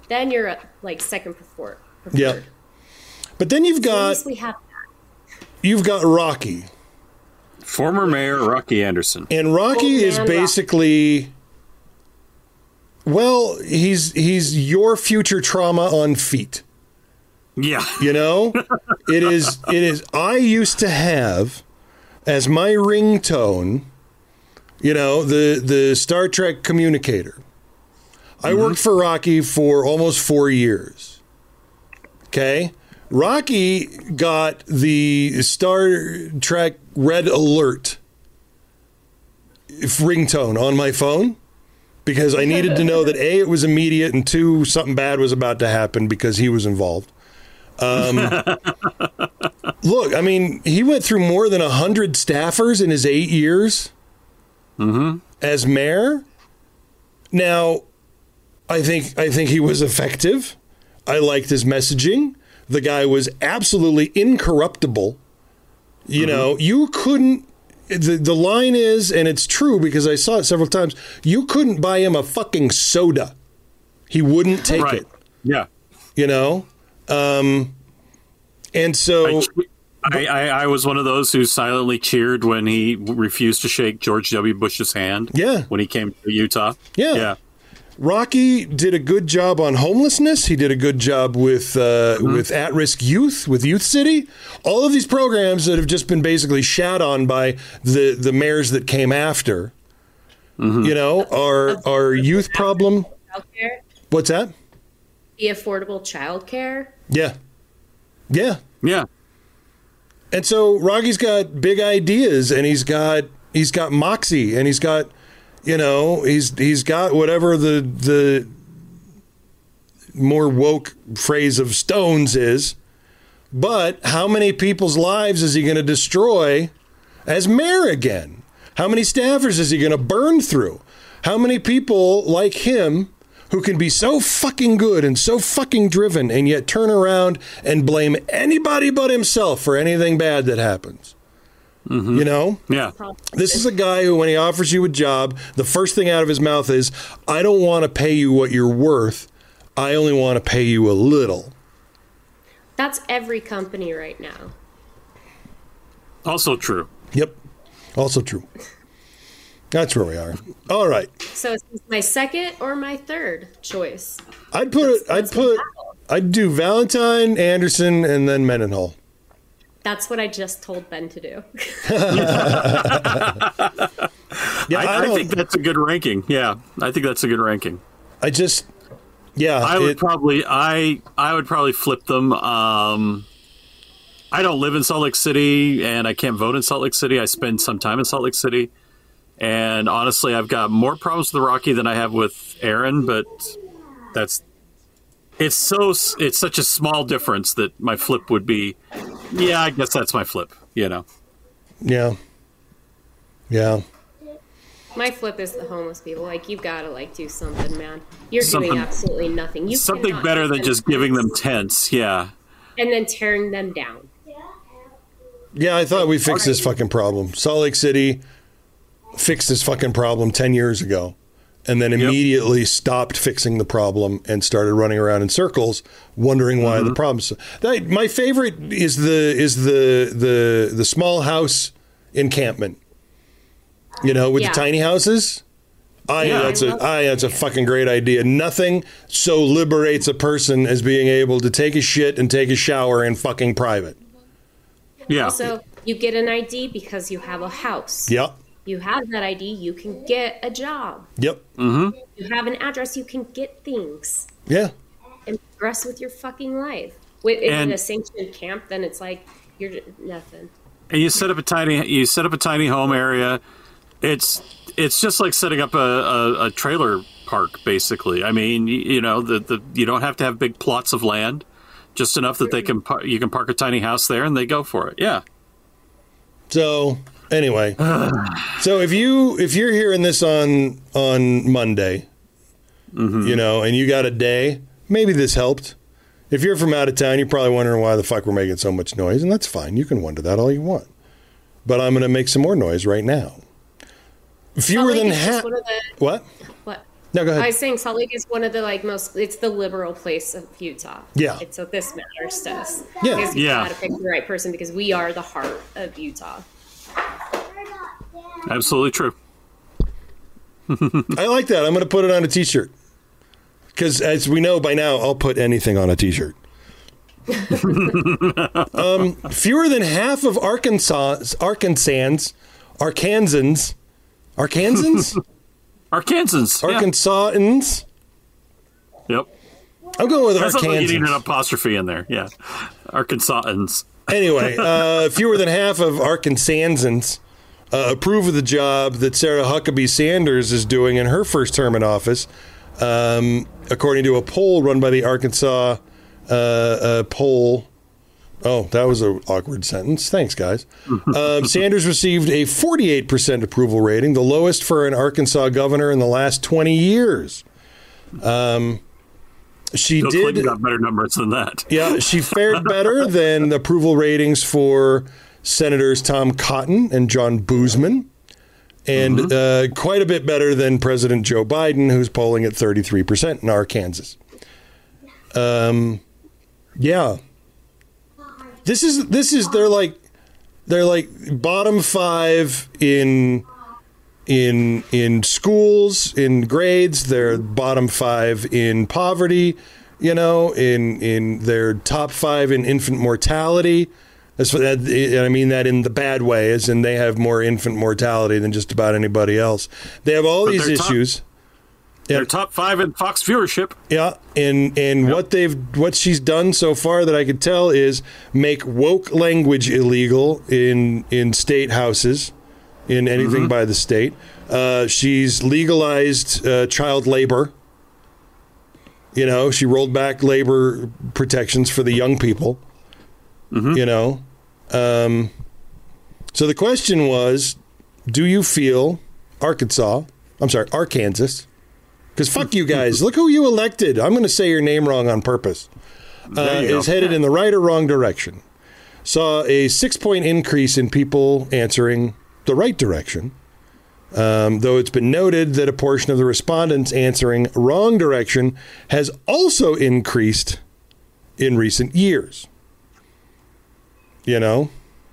then you're like second preferred. Yeah. But then you've So at got least we have Rocky. Former Mayor Rocky Anderson. And Rocky is basically, well, he's your future trauma on feet. Yeah. You know? It is I used to have as my ringtone, you know, the Star Trek communicator. I worked for Rocky for almost 4 years. Okay? Rocky got the Star Trek Red Alert ringtone on my phone because I needed to know that A, it was immediate, and 2, something bad was about to happen because he was involved. Look, I mean, he went through more than 100 staffers in his 8 years as mayor. Now, I think he was effective. I liked his messaging. The guy was absolutely incorruptible. You know, you couldn't. The line is, and it's true because I saw it several times, you couldn't buy him a fucking soda. He wouldn't take it. Yeah. You know? And so I was one of those who silently cheered when he refused to shake George W. Bush's hand. Yeah. When he came to Utah. Yeah. Rocky did a good job on homelessness. He did a good job with at-risk youth, with Youth City. All of these programs that have just been basically shat on by the mayors that came after, you know, our youth problem. childcare. What's that? The affordable childcare. Yeah. Yeah. Yeah. And so Rocky's got big ideas, and he's got moxie, and he's got, you know, he's got whatever the more woke phrase of Stones is. But how many people's lives is he going to destroy as mayor again? How many staffers is he going to burn through? How many people like him who can be so fucking good and so fucking driven and yet turn around and blame anybody but himself for anything bad that happens? You know? Yeah. This is a guy who, when he offers you a job, the first thing out of his mouth is, I don't want to pay you what you're worth. I only want to pay you a little. That's every company right now. Also true. Yep. Also true. That's where we are. All right. So it's my second or my third choice. I'd do Valentine, Anderson, and then Mendenhall. That's what I just told Ben to do. I think that's a good ranking. Yeah, I think that's a good ranking. I would probably flip them. I don't live in Salt Lake City, and I can't vote in Salt Lake City. I spend some time in Salt Lake City, and honestly, I've got more problems with Rocky than I have with Aaron. But it's such a small difference that my flip would be. Yeah, I guess that's my flip. You know. Yeah. Yeah. My flip is the homeless people. Like, you've got to do something, man. You're Something- doing absolutely nothing. Something cannot better give than them just giving them tents. Yeah. and then tearing them down. Yeah, I thought we fixed this fucking problem. Salt Lake City fixed this fucking problem 10 years ago, and then immediately stopped fixing the problem and started running around in circles, wondering why the problems. My favorite is the small house encampment. You know, with the tiny houses. That's a fucking great idea. Nothing so liberates a person as being able to take a shit and take a shower in fucking private. Yeah. Also, you get an ID because you have a house. Yep. You have that ID, you can get a job. Yep. Mm-hmm. You have an address, you can get things. Yeah. And progress with your fucking life. In a sanctioned camp, then it's like you're nothing. And you set up a tiny home area. It's just like setting up a trailer park, basically. I mean, you know, you don't have to have big plots of land, just enough that you can park a tiny house there and they go for it. Yeah. So anyway, so if you're hearing this on Monday, you know, and you got a day, maybe this helped. If you're from out of town, you're probably wondering why the fuck we're making so much noise, and that's fine. You can wonder that all you want. But I'm going to make some more noise right now. Fewer than half. What? No, go ahead. I was saying Salt Lake is one of the it's the liberal place of Utah. Yeah. So this matters to us. Yeah. Because you Yeah. got to pick the right person because we are the heart of Utah. Absolutely true. I like that. I'm going to put it on a T-shirt. Because as we know by now, I'll put anything on a T-shirt. Fewer than half of Arkansans. Yep. I'm going with That's something you need Arkansans. an apostrophe in there. Yeah. Arkansans. Anyway, fewer than half of Arkansans approve of the job that Sarah Huckabee Sanders is doing in her first term in office, according to a poll run by the Arkansas poll. Oh, that was an awkward sentence. Thanks, guys. Sanders received a 48% approval rating, the lowest for an Arkansas governor in the last 20 years. She Bill did Clinton got better numbers than that. Yeah, she fared better than the approval ratings for Senators Tom Cotton and John Boozman, and quite a bit better than President Joe Biden, who's polling at 33% in Arkansas. Yeah, this is they're like bottom 5 in schools, in grades. They're bottom 5 in poverty, in their top 5 in infant mortality. I mean that in the bad way, as in they have more infant mortality than just about anybody else. They have all these issues. They're top 5 in Fox viewership. Yeah, and what she's done so far that I could tell is make woke language illegal in state houses. In anything by the state. She's legalized child labor. She rolled back labor protections for the young people. So the question was, do you feel Arkansas, because fuck you guys, look who you elected. I'm going to say your name wrong on purpose. Is headed in the right or wrong direction. Saw a 6-point increase in people answering the right direction, though it's been noted that a portion of the respondents answering wrong direction has also increased in recent years. Ugh.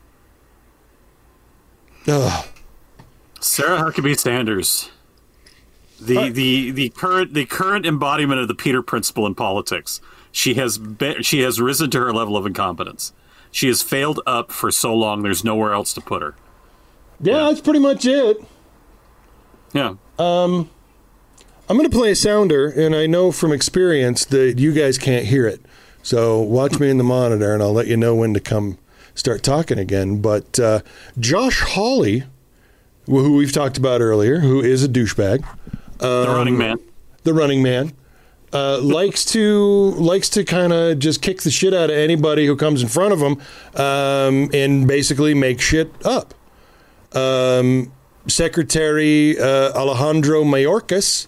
Sarah Huckabee Sanders, the current embodiment of the Peter Principle in politics. She has risen to her level of incompetence. She has failed up for so long. There's nowhere else to put her. Yeah, that's pretty much it. Yeah. I'm going to play a sounder, and I know from experience that you guys can't hear it. So watch me in the monitor, and I'll let you know when to come start talking again. But Josh Hawley, who we've talked about earlier, who is a douchebag. The running man. Likes to kind of just kick the shit out of anybody who comes in front of him and basically make shit up. Secretary Alejandro Mayorkas,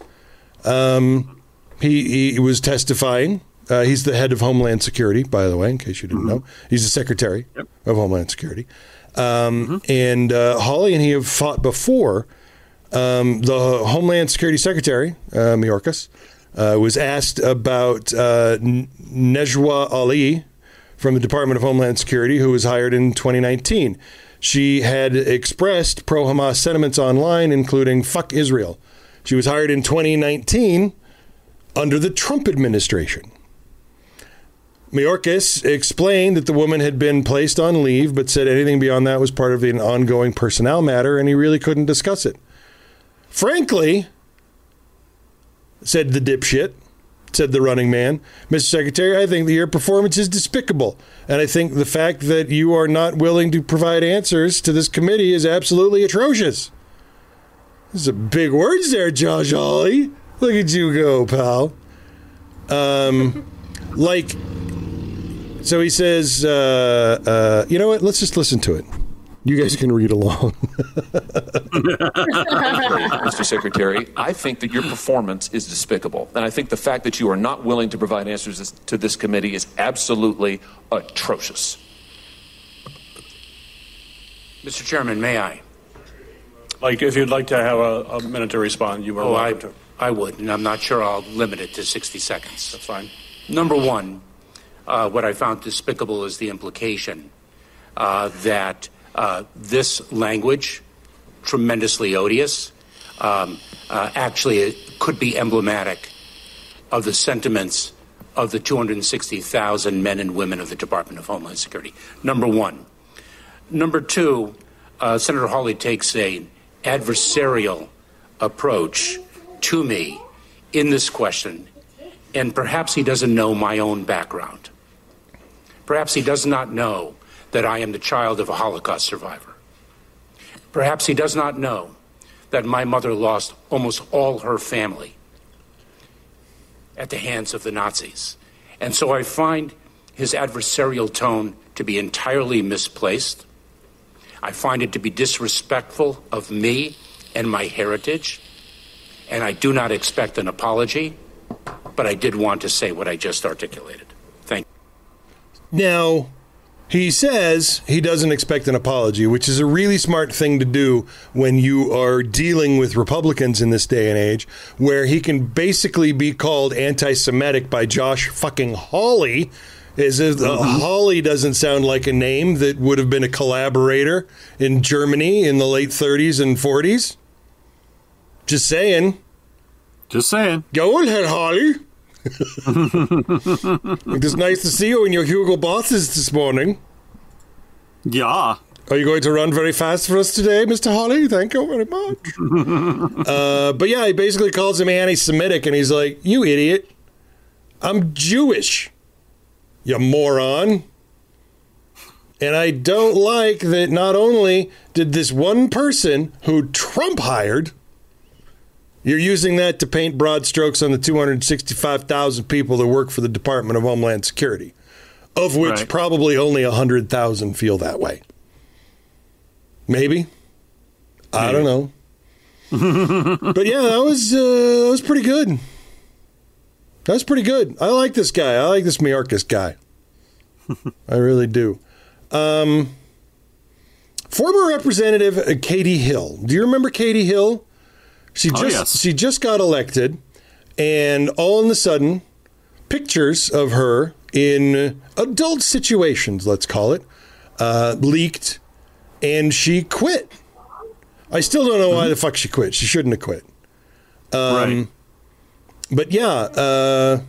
he was testifying. He's the head of Homeland Security, by the way, in case you didn't know. He's the Secretary of Homeland Security. And Hawley and he have fought before. The Homeland Security Secretary, Mayorkas, was asked about Nejwa Ali from the Department of Homeland Security, who was hired in 2019. She had expressed pro-Hamas sentiments online, including fuck Israel. She was hired in 2019 under the Trump administration. Mayorkas explained that the woman had been placed on leave, but said anything beyond that was part of an ongoing personnel matter, and he really couldn't discuss it. Frankly, said the dipshit, said the running man, Mr. Secretary, I think that your performance is despicable. And I think the fact that you are not willing to provide answers to this committee is absolutely atrocious. Those are big words there, Josh Hawley. Look at you go, pal. So he says, you know what? Let's just listen to it. You guys can read along. Mr. Secretary, I think that your performance is despicable. And I think the fact that you are not willing to provide answers to this committee is absolutely atrocious. Mr. Chairman, may I? If you'd like to have a minute to respond, you are welcome to. I would, and I'm not sure I'll limit it to 60 seconds. That's fine. Number one, what I found despicable is the implication that this language, tremendously odious, actually it could be emblematic of the sentiments of the 260,000 men and women of the Department of Homeland Security. Number one. Number two, Senator Hawley takes an adversarial approach to me in this question, and perhaps he doesn't know my own background. Perhaps he does not know that I am the child of a Holocaust survivor. Perhaps he does not know that my mother lost almost all her family at the hands of the Nazis. And so I find his adversarial tone to be entirely misplaced. I find it to be disrespectful of me and my heritage. And I do not expect an apology, but I did want to say what I just articulated. Thank you. Now, he says he doesn't expect an apology, which is a really smart thing to do when you are dealing with Republicans in this day and age, where he can basically be called anti-Semitic by Josh fucking Hawley. As if Hawley doesn't sound like a name that would have been a collaborator in Germany in the late 30s and 40s. Just saying. Just saying. Go ahead, Hawley. It's nice to see you in your Hugo Bosses this morning. Yeah. Are you going to run very fast for us today, Mr. Hawley? Thank you very much. But yeah, he basically calls him anti-Semitic, and he's like, you idiot. I'm Jewish, you moron. And I don't like that not only did this one person who Trump hired, you're using that to paint broad strokes on the 265,000 people that work for the Department of Homeland Security, of which probably only 100,000 feel that way. Maybe. I don't know. But yeah, that was pretty good. That's pretty good. I like this guy. I like this Mayorkas guy. I really do. Former Representative Katie Hill. Do you remember Katie Hill? She just got elected, and all of a sudden, pictures of her in adult situations, let's call it, leaked, and she quit. I still don't know why the fuck she quit. She shouldn't have quit. Right. But yeah.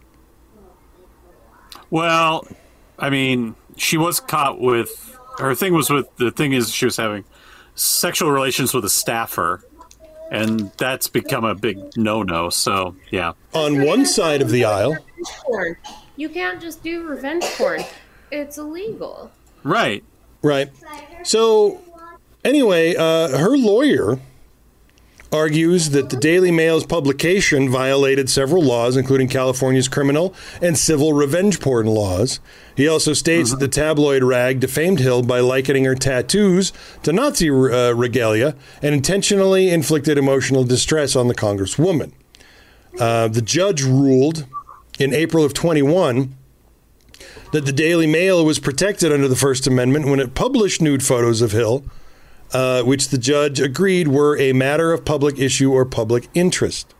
Well, I mean, she was caught with, her thing was with, the thing is she was having sexual relations with a staffer. And that's become a big no-no, so, yeah. On one side of the aisle. You can't just do revenge porn. It's illegal. Right. Right. So, anyway, her lawyer argues that the Daily Mail's publication violated several laws, including California's criminal and civil revenge porn laws. He also states that the tabloid rag defamed Hill by likening her tattoos to Nazi regalia and intentionally inflicted emotional distress on the Congresswoman. The judge ruled in April of 21 that the Daily Mail was protected under the First Amendment when it published nude photos of Hill, which the judge agreed were a matter of public issue or public interest.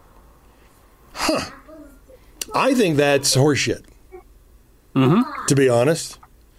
I think that's horseshit, to be honest.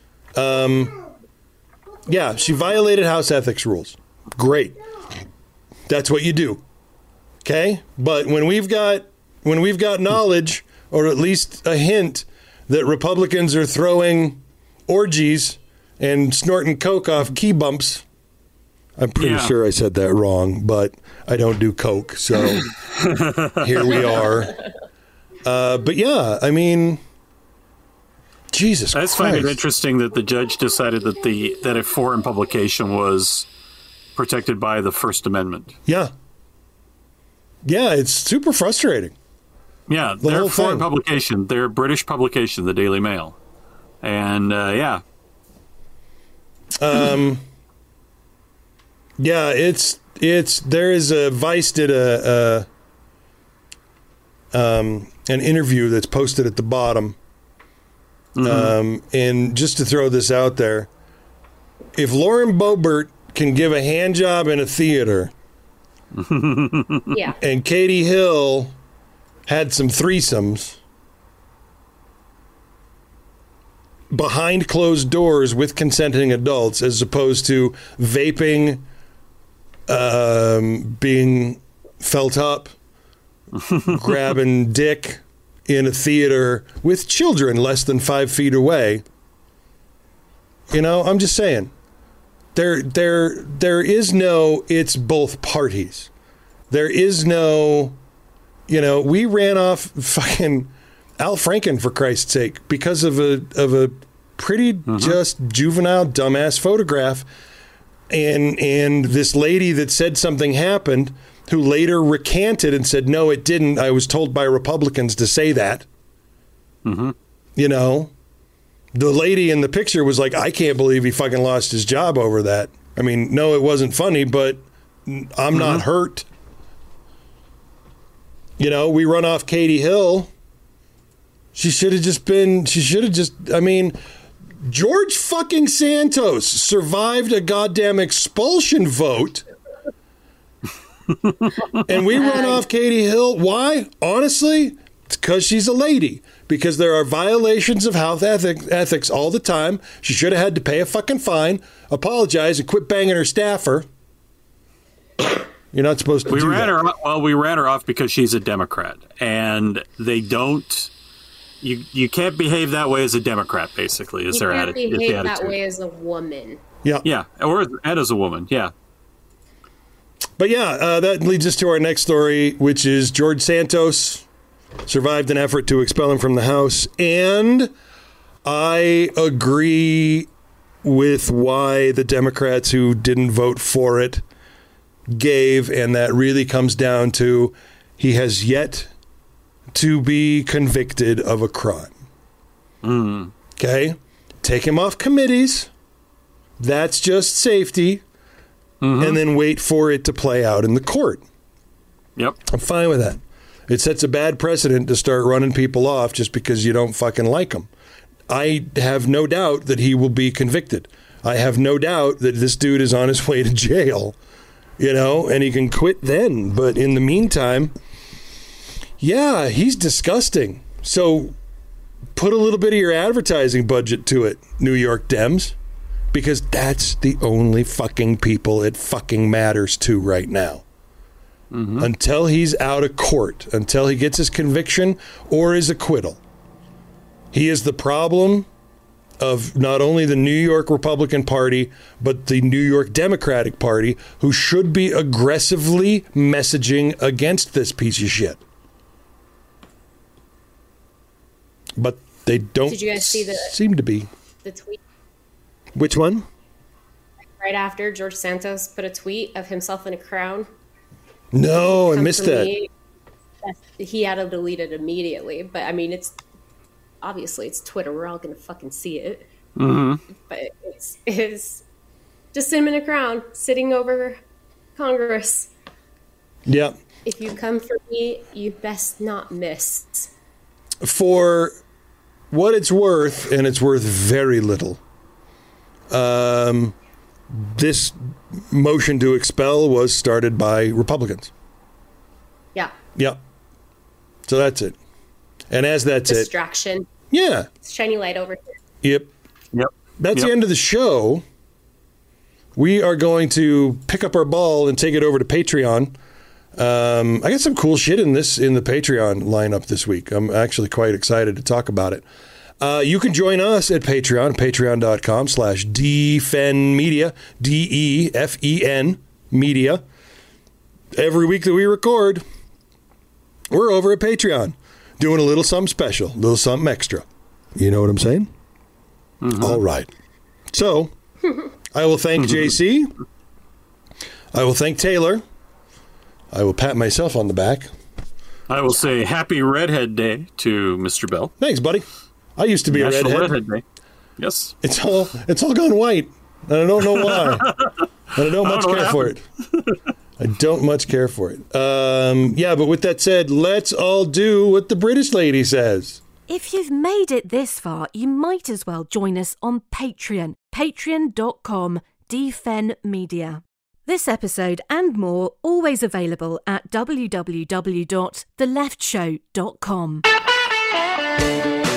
Yeah, she violated House ethics rules. Great. That's what you do. Okay? But when we've got knowledge, or at least a hint, that Republicans are throwing orgies and snorting coke off key bumps, I'm pretty sure I said that wrong, but I don't do coke, so here we are. But yeah, I mean, Jesus Christ. I just find it interesting that the judge decided that a foreign publication was protected by the First Amendment. Yeah. Yeah, it's super frustrating. Yeah, they're a foreign publication. They're a British publication, the Daily Mail. And, yeah. Yeah, there is a Vice did an interview that's posted at the bottom. And just to throw this out there, if Lauren Boebert can give a hand job in a theater, Yeah. And Katie Hill had some threesomes behind closed doors with consenting adults, as opposed to vaping, being felt up, grabbing dick in a theater with children less than 5 feet away. You know, I'm just saying. There is no, it's both parties. There is no, you know, we ran off fucking Al Franken, for Christ's sake, because of a pretty just juvenile dumbass photograph. And this lady that said something happened, who later recanted and said, no, it didn't. I was told by Republicans to say that. You know, the lady in the picture was like, I can't believe he fucking lost his job over that. I mean, no, it wasn't funny, but I'm not hurt. You know, we run off Katie Hill. I mean, George fucking Santos survived a goddamn expulsion vote. And we run off Katie Hill. Why? Honestly, it's because she's a lady. Because there are violations of health ethics all the time. She should have had to pay a fucking fine, apologize, and quit banging her staffer. You're not supposed to do that. We ran her off because she's a Democrat. And they don't... You can't behave that way as a Democrat, basically, is their attitude. You can't behave that way as a woman. Yeah. Yeah, and as a woman, yeah. But yeah, that leads us to our next story, which is George Santos survived an effort to expel him from the House. And I agree with why the Democrats who didn't vote for it gave, and that really comes down to he has yet to be convicted of a crime. Okay? Take him off committees. That's just safety. And then wait for it to play out in the court. Yep. I'm fine with that. It sets a bad precedent to start running people off just because you don't fucking like them. I have no doubt that he will be convicted. I have no doubt that this dude is on his way to jail, you know, and he can quit then. But in the meantime, yeah, he's disgusting. So put a little bit of your advertising budget to it, New York Dems, because that's the only fucking people it fucking matters to right now. Until he's out of court, until he gets his conviction or his acquittal. He is the problem of not only the New York Republican Party, but the New York Democratic Party, who should be aggressively messaging against this piece of shit. But they don't. Did you guys see seem to be. The tweet? Which one? Right after George Santos put a tweet of himself in a crown. No, I missed that. He had to delete it immediately. But I mean, it's Twitter. We're all going to fucking see it. But it's just him in a crown sitting over Congress. Yeah. If you come for me, you best not miss. For what it's worth, and it's worth very little, this motion to expel was started by Republicans. Yeah. Yep. So that's it. And as that's distraction. Yeah. Shiny light over here. Yep. That's the end of the show. We are going to pick up our ball and take it over to Patreon. I got some cool shit in the Patreon lineup this week. I'm actually quite excited to talk about it. You can join us at Patreon, patreon.com/DFEN DEFEN media. Every week that we record, we're over at Patreon doing a little something special, a little something extra. You know what I'm saying? All right. So I will thank JC. I will thank Taylor. I will pat myself on the back. I will say Happy Redhead Day to Mr. Bell. Thanks, buddy. I used to be National a redhead. Day. Yes. It's all gone white. And I don't know why. And I don't much care for it. I don't much care for it. Yeah, but with that said, let's all do what the British lady says. If you've made it this far, you might as well join us on Patreon. Patreon.com/DFEN Media. This episode and more always available at www.theleftshow.com.